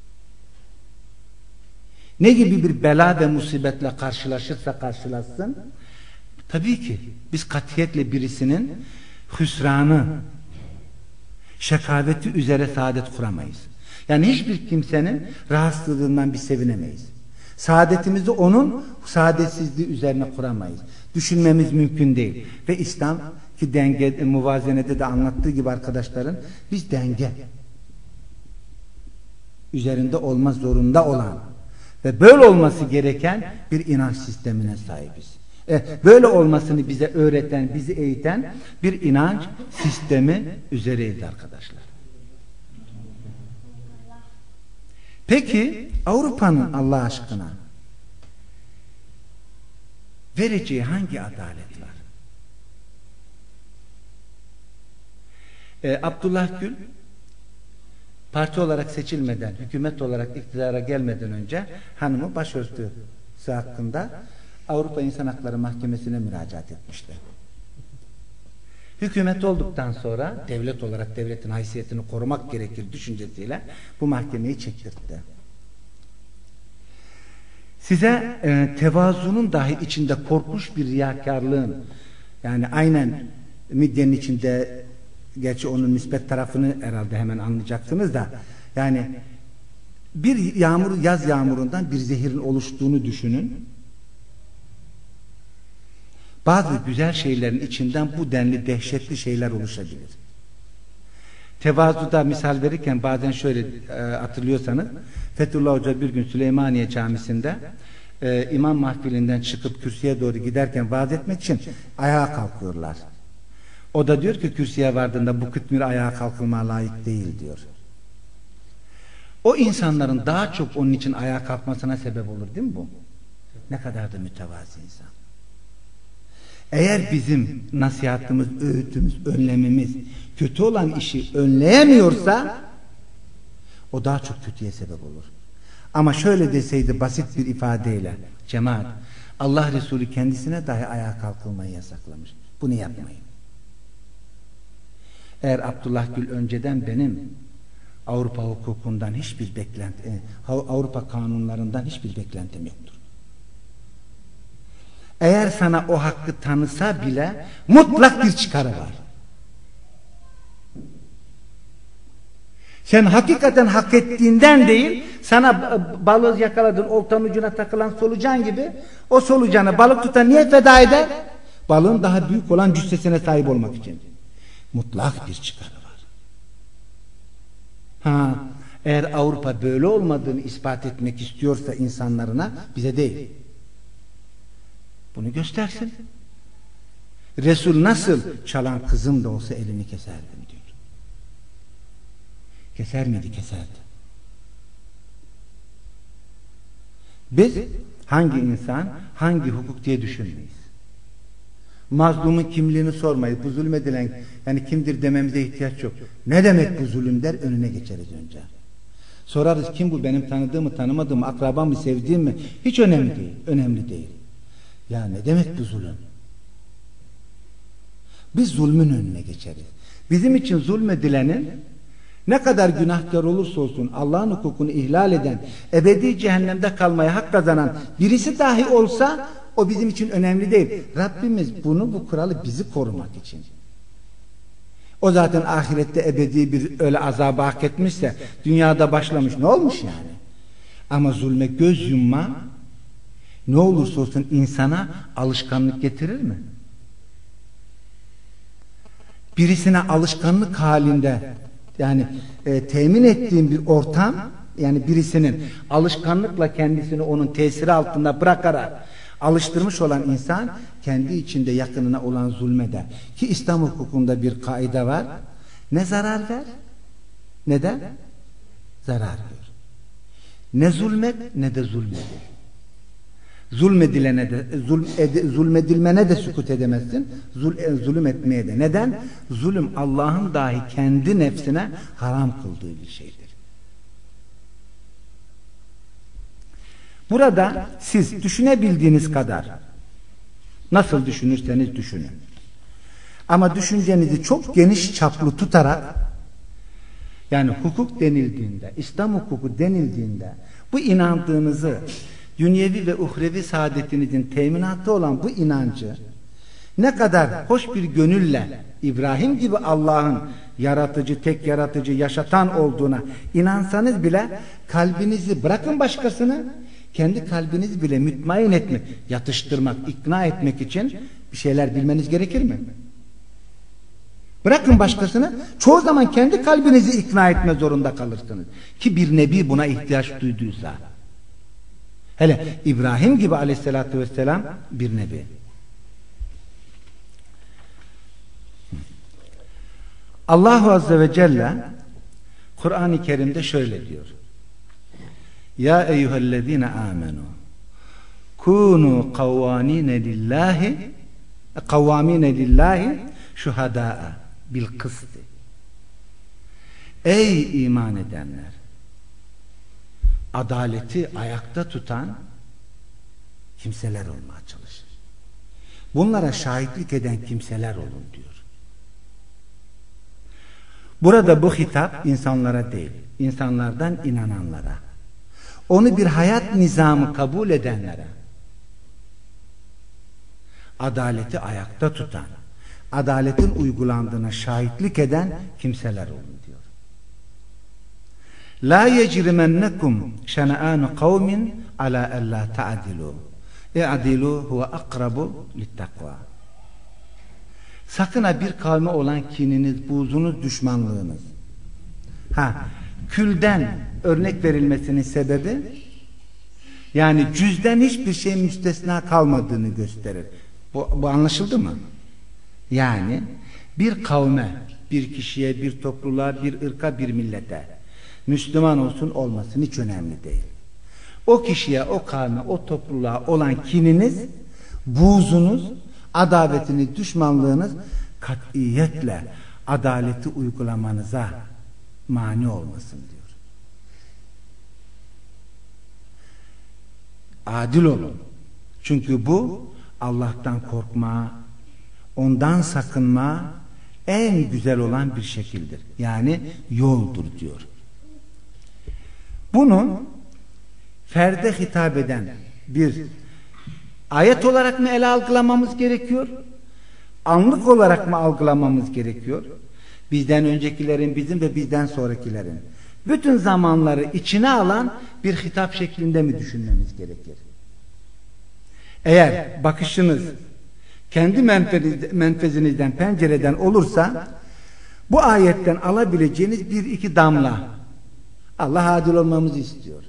Ne gibi bir bela ve musibetle karşılaşırsa karşılaşsın, tabii ki biz katiyetle birisinin hüsranı, şekaveti üzere saadet kuramayız. Yani hiçbir kimsenin rahatsızlığından biz sevinemeyiz. Saadetimizi onun saadetsizliği üzerine kuramayız. Düşünmemiz mümkün değil. Ve İslam ki denge, muvazenede de anlattığı gibi arkadaşların, biz denge üzerinde olma zorunda olan ve böyle olması gereken bir inanç sistemine sahibiz. Böyle olmasını bize öğreten, bizi eğiten bir inanç sistemi üzereyiz arkadaşlar. Peki Avrupa'nın Allah aşkına vereceği hangi adalet var? Abdullah Gül parti olarak seçilmeden, hükümet olarak iktidara gelmeden önce hanımı başörtüsü hakkında Avrupa İnsan Hakları Mahkemesi'ne müracaat etmişti. Hükümet olduktan sonra devlet olarak devletin haysiyetini korumak gerekir düşüncesiyle bu mahkemeyi çektirdi. Size tevazunun dahi içinde korkunç bir riyakarlığın, yani aynen midyenin içinde, gerçi onun nispet tarafını herhalde hemen anlayacaksınız da, yani bir yağmur, yaz yağmurundan bir zehirin oluştuğunu düşünün. Bazı güzel şeylerin içinden bu denli dehşetli şeyler oluşabilir. Tevazuda misal verirken bazen şöyle hatırlıyorsanız, Fethullah Hoca bir gün Süleymaniye Camisi'nde imam mahfilinden çıkıp kürsüye doğru giderken vaaz etmek için ayağa kalkıyorlar. O da diyor ki kürsüye vardığında bu kütmür ayağa kalkılmaya layık değil diyor. O insanların daha çok onun için ayağa kalkmasına sebep olur değil mi bu? Ne kadar da mütevazi insan. Eğer bizim nasihatımız, öğütümüz, önlemimiz kötü olan işi önleyemiyorsa o daha çok kötüye sebep olur. Ama şöyle deseydi basit bir ifadeyle, cemaat, Allah Resulü kendisine dahi ayağa kalkılmayı yasaklamış. Bunu yapmayın. Eğer Abdullah Gül önceden benim Avrupa hukukundan hiçbir beklenti, Avrupa kanunlarından hiçbir beklentim yoktur. Eğer sana o hakkı tanısa bile mutlak bir çıkarı var. Sen hakikaten hak ettiğinden değil, sana balığı yakaladın, oltanın ucuna takılan solucan gibi, o solucanı balık tutan niye feda eder? Balığın daha büyük olan cüssesine sahip olmak için. Mutlak bir çıkarı var. Eğer Avrupa böyle olmadığını ispat etmek istiyorsa insanlarına, bize değil, bunu göstersin. Resul nasıl çalan kızım da olsa elini keserdim diyor. Keser miydi? Keserdi. Biz hangi insan, hangi hukuk diye düşünmeyiz. Mazlumun kimliğini sormayız. Bu zulmedilen yani kimdir dememize ihtiyaç yok. Ne demek bu zulüm der, önüne geçeriz önce. Sorarız kim bu, benim tanıdığım mı, tanımadığım mı, akrabam mı, sevdiğim mi? Hiç önemli değil. Önemli değil. Ya ne demek bu zulüm? Biz zulmün önüne geçeriz. Bizim için zulmedilenin ne kadar günahkar olursa olsun Allah'ın hukukunu ihlal eden, ebedi cehennemde kalmaya hak kazanan birisi dahi olsa o bizim için önemli değil. Rabbimiz bu kuralı bizi korumak için. O zaten ahirette ebedi bir öyle azabı hak etmişse dünyada başlamış, ne olmuş yani? Ama zulme göz yumma ne olursa olsun insana alışkanlık getirir mi? Birisine alışkanlık halinde yani temin ettiğin bir ortam, yani birisinin alışkanlıkla kendisini onun tesiri altında bırakarak alıştırmış olan insan kendi içinde yakınına olan zulmeder. Ki İslam hukukunda bir kaide var. Ne zarar ver ne de zarar ver. Ne zulmet ne de zulmedir. Zulmedilene de zulmedilmene de sükut edemezsin. Zulüm etmeye de. Neden? Zulüm Allah'ın dahi kendi nefsine haram kıldığı bir şeydir. Burada siz düşünebildiğiniz kadar, nasıl düşünürseniz düşünün, Ama düşüncenizi çok geniş çaplı tutarak, yani hukuk denildiğinde, İslam hukuku denildiğinde bu inandığınızı, dünyevi ve uhrevi saadetinizin teminatı olan bu inancı ne kadar hoş bir gönülle İbrahim gibi Allah'ın yaratıcı, tek yaratıcı, yaşatan olduğuna inansanız bile kalbinizi, bırakın başkasını, kendi kalbinizi bile mutmain etmek, yatıştırmak, ikna etmek için bir şeyler bilmeniz gerekir mi? Bırakın başkasını, çoğu zaman kendi kalbinizi ikna etme zorunda kalırsınız. Ki bir nebi buna ihtiyaç duyduysa. Hele İbrahim gibi aleyhissalatü vesselam bir nebi. Allahu Azze ve Celle Kur'an-ı Kerim'de şöyle diyor. Ya eyyühellezine amenu kunu kavvamine lillahi şuhada'a bil kısti. Ey iman edenler, adaleti ayakta tutan kimseler olmaya çalışın. Bunlara şahitlik eden kimseler olun diyor. Burada bu hitap insanlara değil, insanlardan inananlara, onu bir hayat nizamı kabul edenlere, adaleti ayakta tutan, adaletin uygulandığına şahitlik eden kimseler olun diyor. La yecrimennekum şena'anu kavmin ala alla ta'dilu. İ'dilu huve akrabu littakva. Sakın ha bir kavme olan kininiz, buğzunuz, düşmanlığınız. Külden örnek verilmesinin sebebi, yani cüzden hiçbir şey müstesna kalmadığını gösterir. Bu anlaşıldı mı? Yani bir kavme, bir kişiye, bir topluluğa, bir ırka, bir millete Müslüman olsun olmasın hiç önemli değil. O kişiye, o kavme, o topluluğa olan kininiz, buğzunuz, adavetiniz, düşmanlığınız katiyetle adaleti uygulamanıza mani olmasın diyor. Adil olun. Çünkü bu Allah'tan korkma, ondan sakınma en güzel olan bir şekildir. Yani yoldur diyor. Bunu ferde hitap eden bir ayet olarak mı ele algılamamız gerekiyor? Anlık olarak mı algılamamız gerekiyor? Bizden öncekilerin, bizim ve bizden sonrakilerin bütün zamanları içine alan bir hitap şeklinde mi düşünmemiz gerekir? Eğer bakışınız kendi menfezinizden, pencereden olursa bu ayetten alabileceğiniz bir iki damla, Allah adil olmamızı istiyor.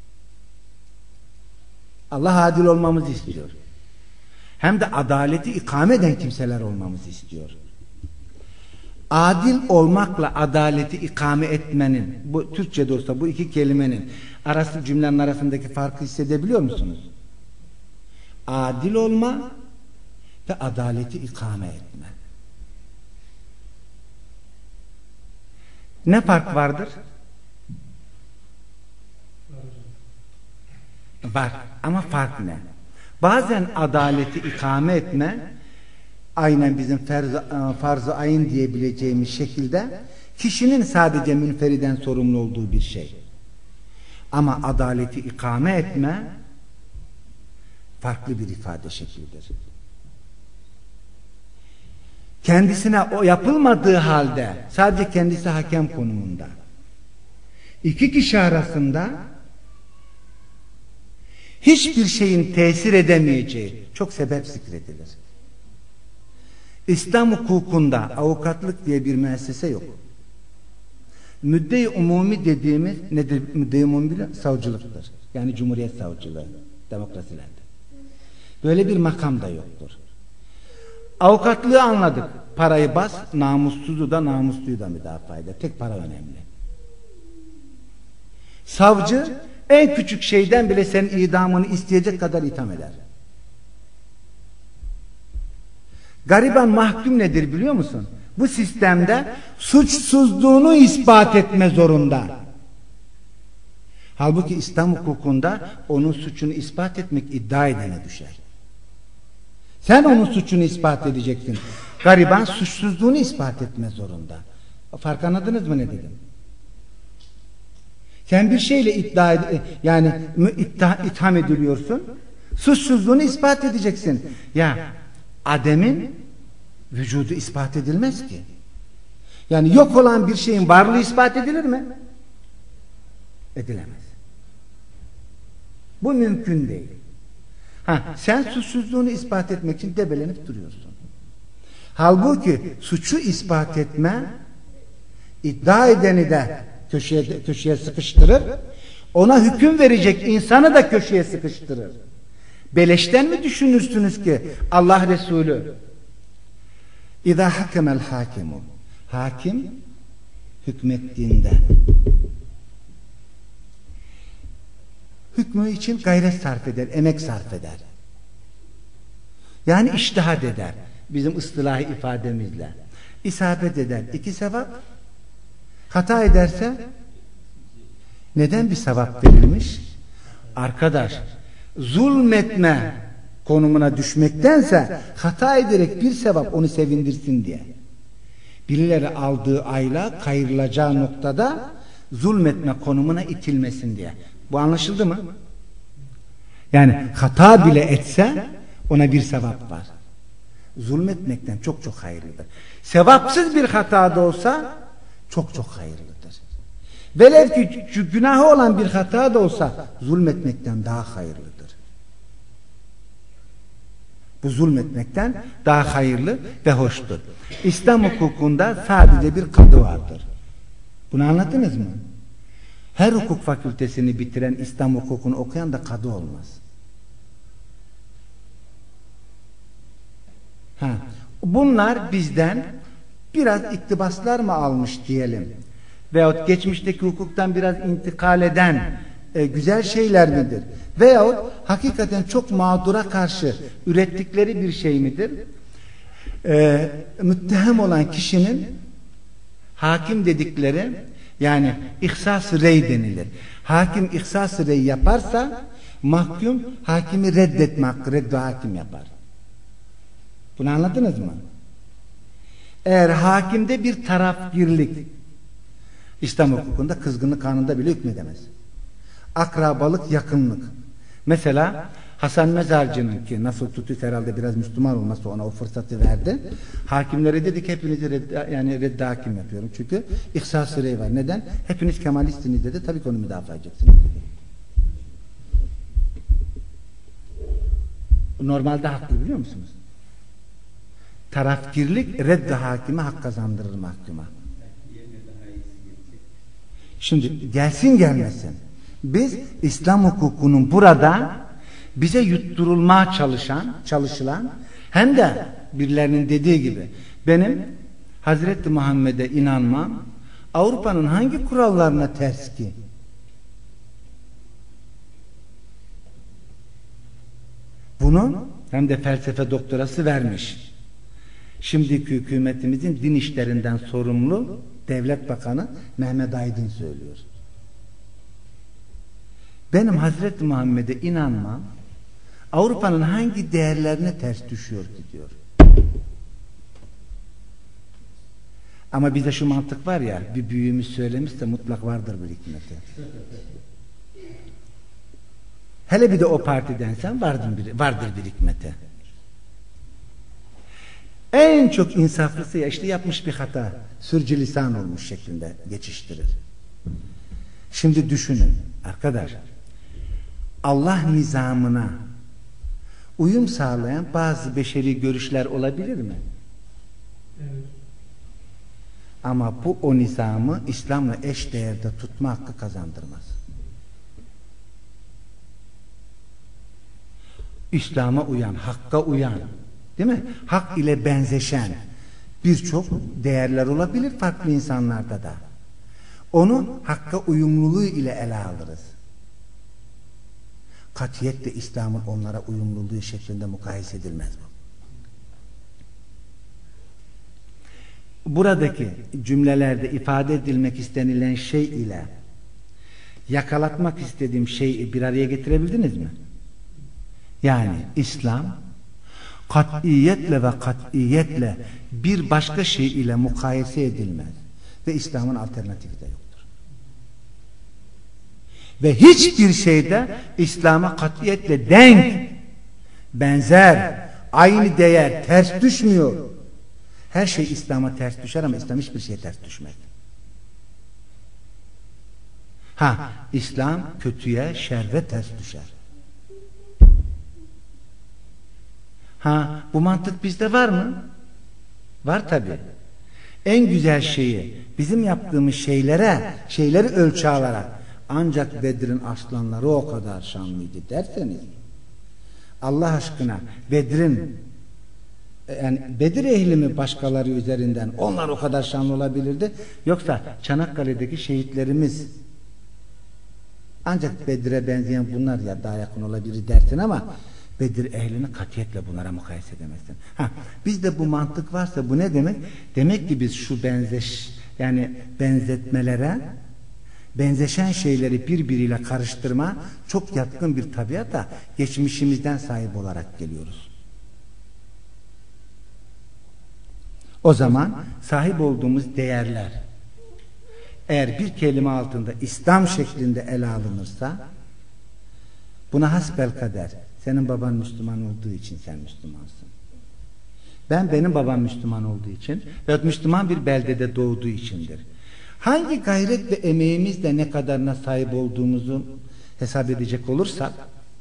Allah adil olmamızı istiyor. Hem de adaleti ikame eden kimseler olmamızı istiyor. Adil olmakla adaleti ikame etmenin, bu Türkçe'de olsa bu iki kelimenin cümlenin arasındaki farkı hissedebiliyor musunuz? Adil olma ve adaleti ikame etme. Ne fark vardır? Var. Ama fark ne? Bazen adaleti ikame etme, aynen bizim farz-ı ayın diyebileceğimiz şekilde kişinin sadece münferiden sorumlu olduğu bir şey. Ama adaleti ikame etme farklı bir ifade şeklidir. Kendisine o yapılmadığı halde sadece kendisi hakem konumunda. İki kişi arasında hiçbir şeyin tesir edemeyeceği çok sebep zikredilir. İslam hukukunda avukatlık diye bir müessese yok. Müdde-i umumi dediğimiz nedir? Müdde-i umumi savcılıktır. Yani Cumhuriyet Savcılığı demokrasilerde. Böyle bir makam da yoktur. Avukatlığı anladık. Parayı bas, namussuzu da namusluyu da müdafaa eder. Tek para önemli. Savcı en küçük şeyden bile senin idamını isteyecek kadar itham eder. Gariban mahkum nedir biliyor musun? Bu sistemde suçsuzluğunu ispat etme zorunda. Halbuki İslam hukukunda onun suçunu ispat etmek iddia edene düşer. Sen onun suçunu ispat edeceksin. Gariban suçsuzluğunu ispat etme zorunda. Fark anladınız mı ne dedim? Sen bir şeyle itham ediliyorsun. Suçsuzluğunu ispat edeceksin. Ya Adem'in vücudu ispat edilmez ki. Yani yok olan bir şeyin varlığı ispat edilir mi? Edilemez. Bu mümkün değil. Sen suçsuzluğunu ispat etmek için debelenip duruyorsun. Halbuki suçu ispat etme, iddia edeni de köşeye sıkıştırır, ona hüküm verecek insanı da köşeye sıkıştırır. Beleşten mi düşünürsünüz ki Allah Resulü İzâ hakemel hakimu, hakim hükmettiğinde hükmü için gayret sarf eder, emek sarf eder. Yani içtihad eder. Bizim ıstılahi ifademizle. İsabet eder 2 sevap. Hata ederse neden bir sevap verilmiş? Arkadaş, zulmetme konumuna düşmektense hata ederek bir sevap onu sevindirsin diye. Birileri aldığı ayla kayırılacağı noktada zulmetme konumuna itilmesin diye. Bu anlaşıldı mı? Yani hata bile etse ona bir sevap var. Zulmetmekten çok çok hayırlıdır. Sevapsız bir hata da olsa çok çok hayırlıdır. Velev ki günahı olan bir hata da olsa zulmetmekten daha hayırlıdır. Bu zulmetmekten daha hayırlı ve hoştur. İslam hukukunda sadece bir kadı vardır. Bunu anladınız mı? Her hukuk fakültesini bitiren İslam hukukunu okuyan da kadı olmaz. Bunlar bizden biraz iktibaslar mı almış diyelim? Veyahut geçmişteki hukuktan biraz intikal eden güzel şeyler midir? Veyahut hakikaten çok mağdura karşı ürettikleri bir şey midir? Müttehem olan kişinin hakim dedikleri, yani ihsas-ı rey denilir. Hakim ihsas-ı rey yaparsa mahkum hakimi reddetme hakkı, reddi hakim yapar. Bunu anladınız mı? Eğer hakimde bir tarafgirlik, İslam hukukunda kızgınlık kanunda bile hükmedemez. Akrabalık, yakınlık. Mesela Hasan Mezarcı'nın, ki nasıl tutuyor herhalde biraz Müslüman olması ona o fırsatı verdi. Hakimlere dedik hepinizi reddi hakim yapıyorum. Çünkü ihsas-ı rey var. Neden? Hepiniz Kemalistiniz dedi. Tabii ki onu müdafaa edeceksiniz dedi. Normalde haklı, biliyor musunuz? Tarafgirlik reddi hakime hak kazandırır mahkuma. Şimdi gelsin gelmesin, biz İslam hukukunun burada bize yutturulmaya çalışılan, hem de birilerinin dediği gibi benim Hazreti Muhammed'e inanmam Avrupa'nın hangi kurallarına ters ki? Bunu hem de felsefe doktorası vermiş. Şimdiki hükümetimizin din işlerinden sorumlu Devlet Bakanı Mehmet Aydın söylüyor. Benim Hazreti Muhammed'e inanmam Avrupa'nın hangi değerlerine ters düşüyor ki diyor. Ama bize şu mantık var ya, bir büyüğümüz söylemişse mutlak vardır bir hikmeti. Hele bir de o partidensen vardır bir hikmeti. En çok insaflısı ya işte yapmış bir hata, sürçülisan olmuş şeklinde geçiştirir. Şimdi düşünün arkadaş, Allah nizamına uyum sağlayan bazı beşeri görüşler olabilir mi? Evet. Ama bu o nizamı İslam'la eş değerde tutma hakkı kazandırmaz. İslam'a uyan, hakka uyan, değil mi? Hak ile benzeşen birçok değerler olabilir farklı insanlarda da. Onu hakka uyumluluğu ile ele alırız. Katiyetle İslam'ın onlara uyumluluğu şeklinde mukayese edilmez bu. Buradaki cümlelerde ifade edilmek istenilen şey ile yakalatmak istediğim şeyi bir araya getirebildiniz mi? Yani İslam Katiyetle ve katiyetle bir başka şey ile mukayese edilmez. Ve İslam'ın alternatifi de yoktur. Ve hiçbir şeyde İslam'a katiyetle denk, benzer, aynı değer, ters düşmüyor. Her şey İslam'a ters düşer ama İslam hiçbir şeye ters düşmez. İslam kötüye, şerre ters düşer. Bu mantık bizde var mı? Var tabi. En güzel şeyi, bizim yaptığımız şeyleri ölçü alarak, ancak Bedir'in aslanları o kadar şanlıydı derseniz, Allah aşkına Bedir ehli mi başkaları üzerinden onlar o kadar şanlı olabilirdi, yoksa Çanakkale'deki şehitlerimiz ancak Bedir'e benzeyen bunlar ya daha yakın olabilir dersin ama Bedir ehlini katiyetle bunlara mukayese edemezsin. Bizde bu mantık varsa bu ne demek? Demek ki biz şu benzetmelere, benzeşen şeyleri birbiriyle karıştırma çok yatkın bir tabiata geçmişimizden sahip olarak geliyoruz. O zaman sahip olduğumuz değerler eğer bir kelime altında İslam şeklinde ele alınırsa, buna hasbelkader senin baban Müslüman olduğu için sen Müslümansın. Benim babam Müslüman olduğu için ve Müslüman bir beldede doğduğu içindir. Hangi gayret ve emeğimizle ne kadarına sahip olduğumuzu hesap edecek olursak,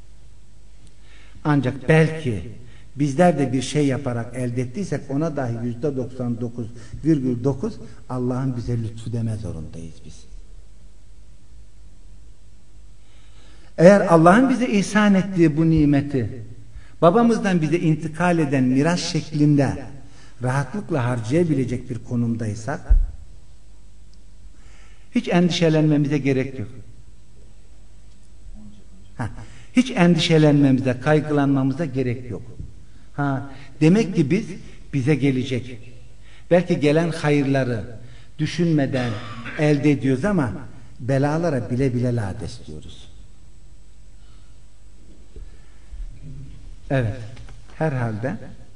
ancak belki bizler de bir şey yaparak elde ettiysek ona dahi %99,9 Allah'ın bize lütfu deme zorundayız biz. Eğer Allah'ın bize ihsan ettiği bu nimeti babamızdan bize intikal eden miras şeklinde rahatlıkla harcayabilecek bir konumdaysak, hiç endişelenmemize gerek yok. Hiç endişelenmemize, kaygılanmamıza gerek yok. Demek ki bize gelecek, belki gelen hayırları düşünmeden elde ediyoruz ama belalara bile bile lades diyoruz. Evet, herhalde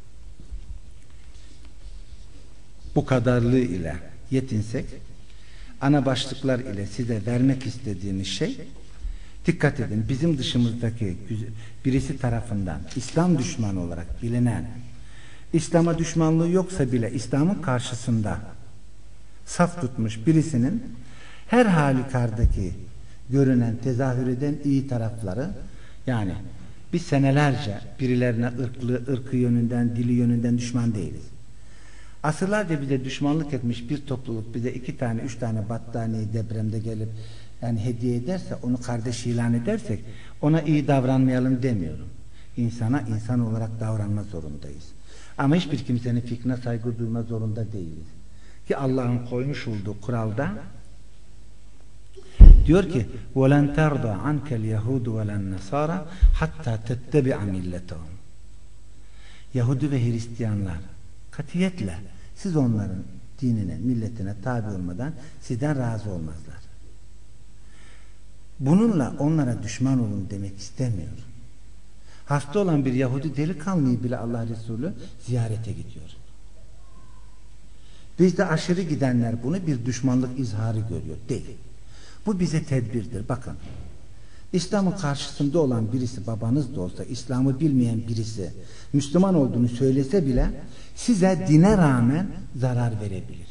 bu kadarlığı ile yetinsek, ana başlıklar ile size vermek istediğimiz şey, dikkat edin, bizim dışımızdaki birisi tarafından İslam düşmanı olarak bilinen, İslam'a düşmanlığı yoksa bile İslam'ın karşısında saf tutmuş birisinin her halükardaki görünen, tezahür eden iyi tarafları, yani biz senelerce birilerine ırkı yönünden, dili yönünden düşman değiliz. Asırlarca bize düşmanlık etmiş bir topluluk bize 2 tane 3 tane battaniye depremde gelip hediye ederse, onu kardeş ilan edersek ona iyi davranmayalım demiyorum. İnsana insan olarak davranma zorundayız. Ama hiçbir kimsenin fikrine saygı duyma zorunda değiliz. Ki Allah'ın koymuş olduğu kuralda diyor ki وَلَنْ تَرْضَى عَنْكَ الْيَهُودُ وَلَنْ نَصَارَ حَتَّى تَتَّبِعَ مِلَّتَهُمْ. Yahudi ve Hristiyanlar katiyetle siz onların dinine, milletine tabi olmadan sizden razı olmazlar. Bununla onlara düşman olun demek istemiyor. Hasta olan bir Yahudi delikanlıyı bile Allah Resulü ziyarete gidiyor. Bizde aşırı gidenler bunu bir düşmanlık izharı görüyor. Değil. Bu bize tedbirdir. Bakın, İslam'ın karşısında olan birisi, babanız da olsa, İslam'ı bilmeyen birisi Müslüman olduğunu söylese bile size dine rağmen zarar verebilir.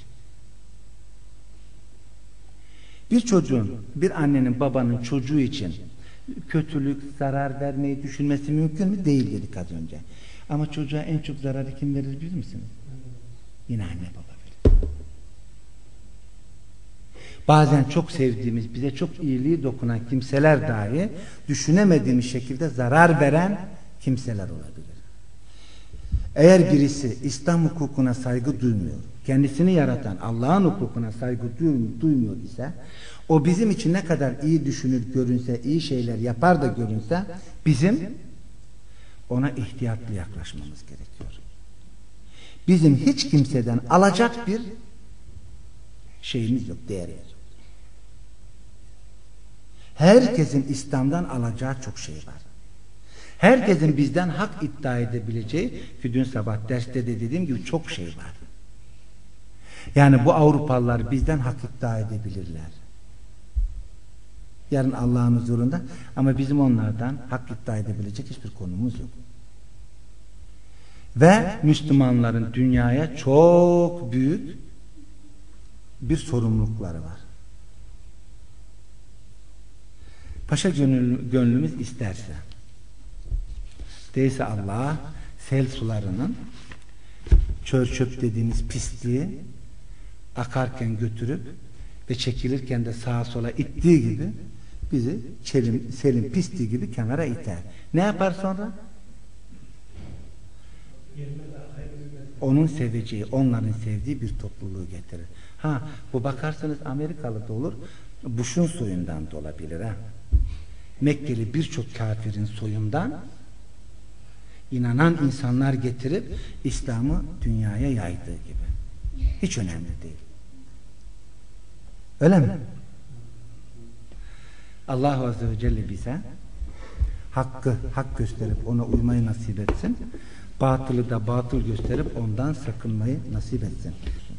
Bir çocuğun, bir annenin, babanın çocuğu için kötülük, zarar vermeyi düşünmesi mümkün mü? Değil dedik az önce. Ama çocuğa en çok zararı kim verir bilir misiniz? Yine anne baba verir. Bazen çok sevdiğimiz, bize çok iyiliği dokunan kimseler dahi düşünemediğimiz şekilde zarar veren kimseler olabilir. Eğer birisi İslam hukukuna saygı duymuyor, kendisini yaratan Allah'ın hukukuna saygı duymuyor ise, o bizim için ne kadar iyi düşünür görünse, iyi şeyler yapar da görünse, bizim ona ihtiyatlı yaklaşmamız gerekiyor. Bizim hiç kimseden alacak bir şeyimiz yok, değerimiz yok. Herkesin İslam'dan alacağı çok şey var. Herkesin bizden hak iddia edebileceği, ki dün sabah derste de dediğim gibi çok şey var. Yani bu Avrupalılar bizden hak iddia edebilirler. Yarın Allah'ın huzurunda, ama bizim onlardan hak iddia edebilecek hiçbir konumuz yok. Ve Müslümanların dünyaya çok büyük bir sorumlulukları var. Paşa gönlümüz isterse, değilse Allah sel sularının çör çöp dediğiniz pisliği akarken götürüp ve çekilirken de sağa sola ittiği gibi bizi selin pisliği gibi kenara iter. Ne yapar sonra? Onun seveceği, onların sevdiği bir topluluğu getirir. Ha, bu bakarsanız Amerikalı da olur, Bush'un soyundan da olabilir ha. Mekkeli birçok kafirin soyundan inanan insanlar getirip İslam'ı dünyaya yaydığı gibi. Hiç önemli değil. Öyle mi? Allah Azze ve Celle bize hakkı hak gösterip ona uymayı nasip etsin. Batılı da batıl gösterip ondan sakınmayı nasip etsin.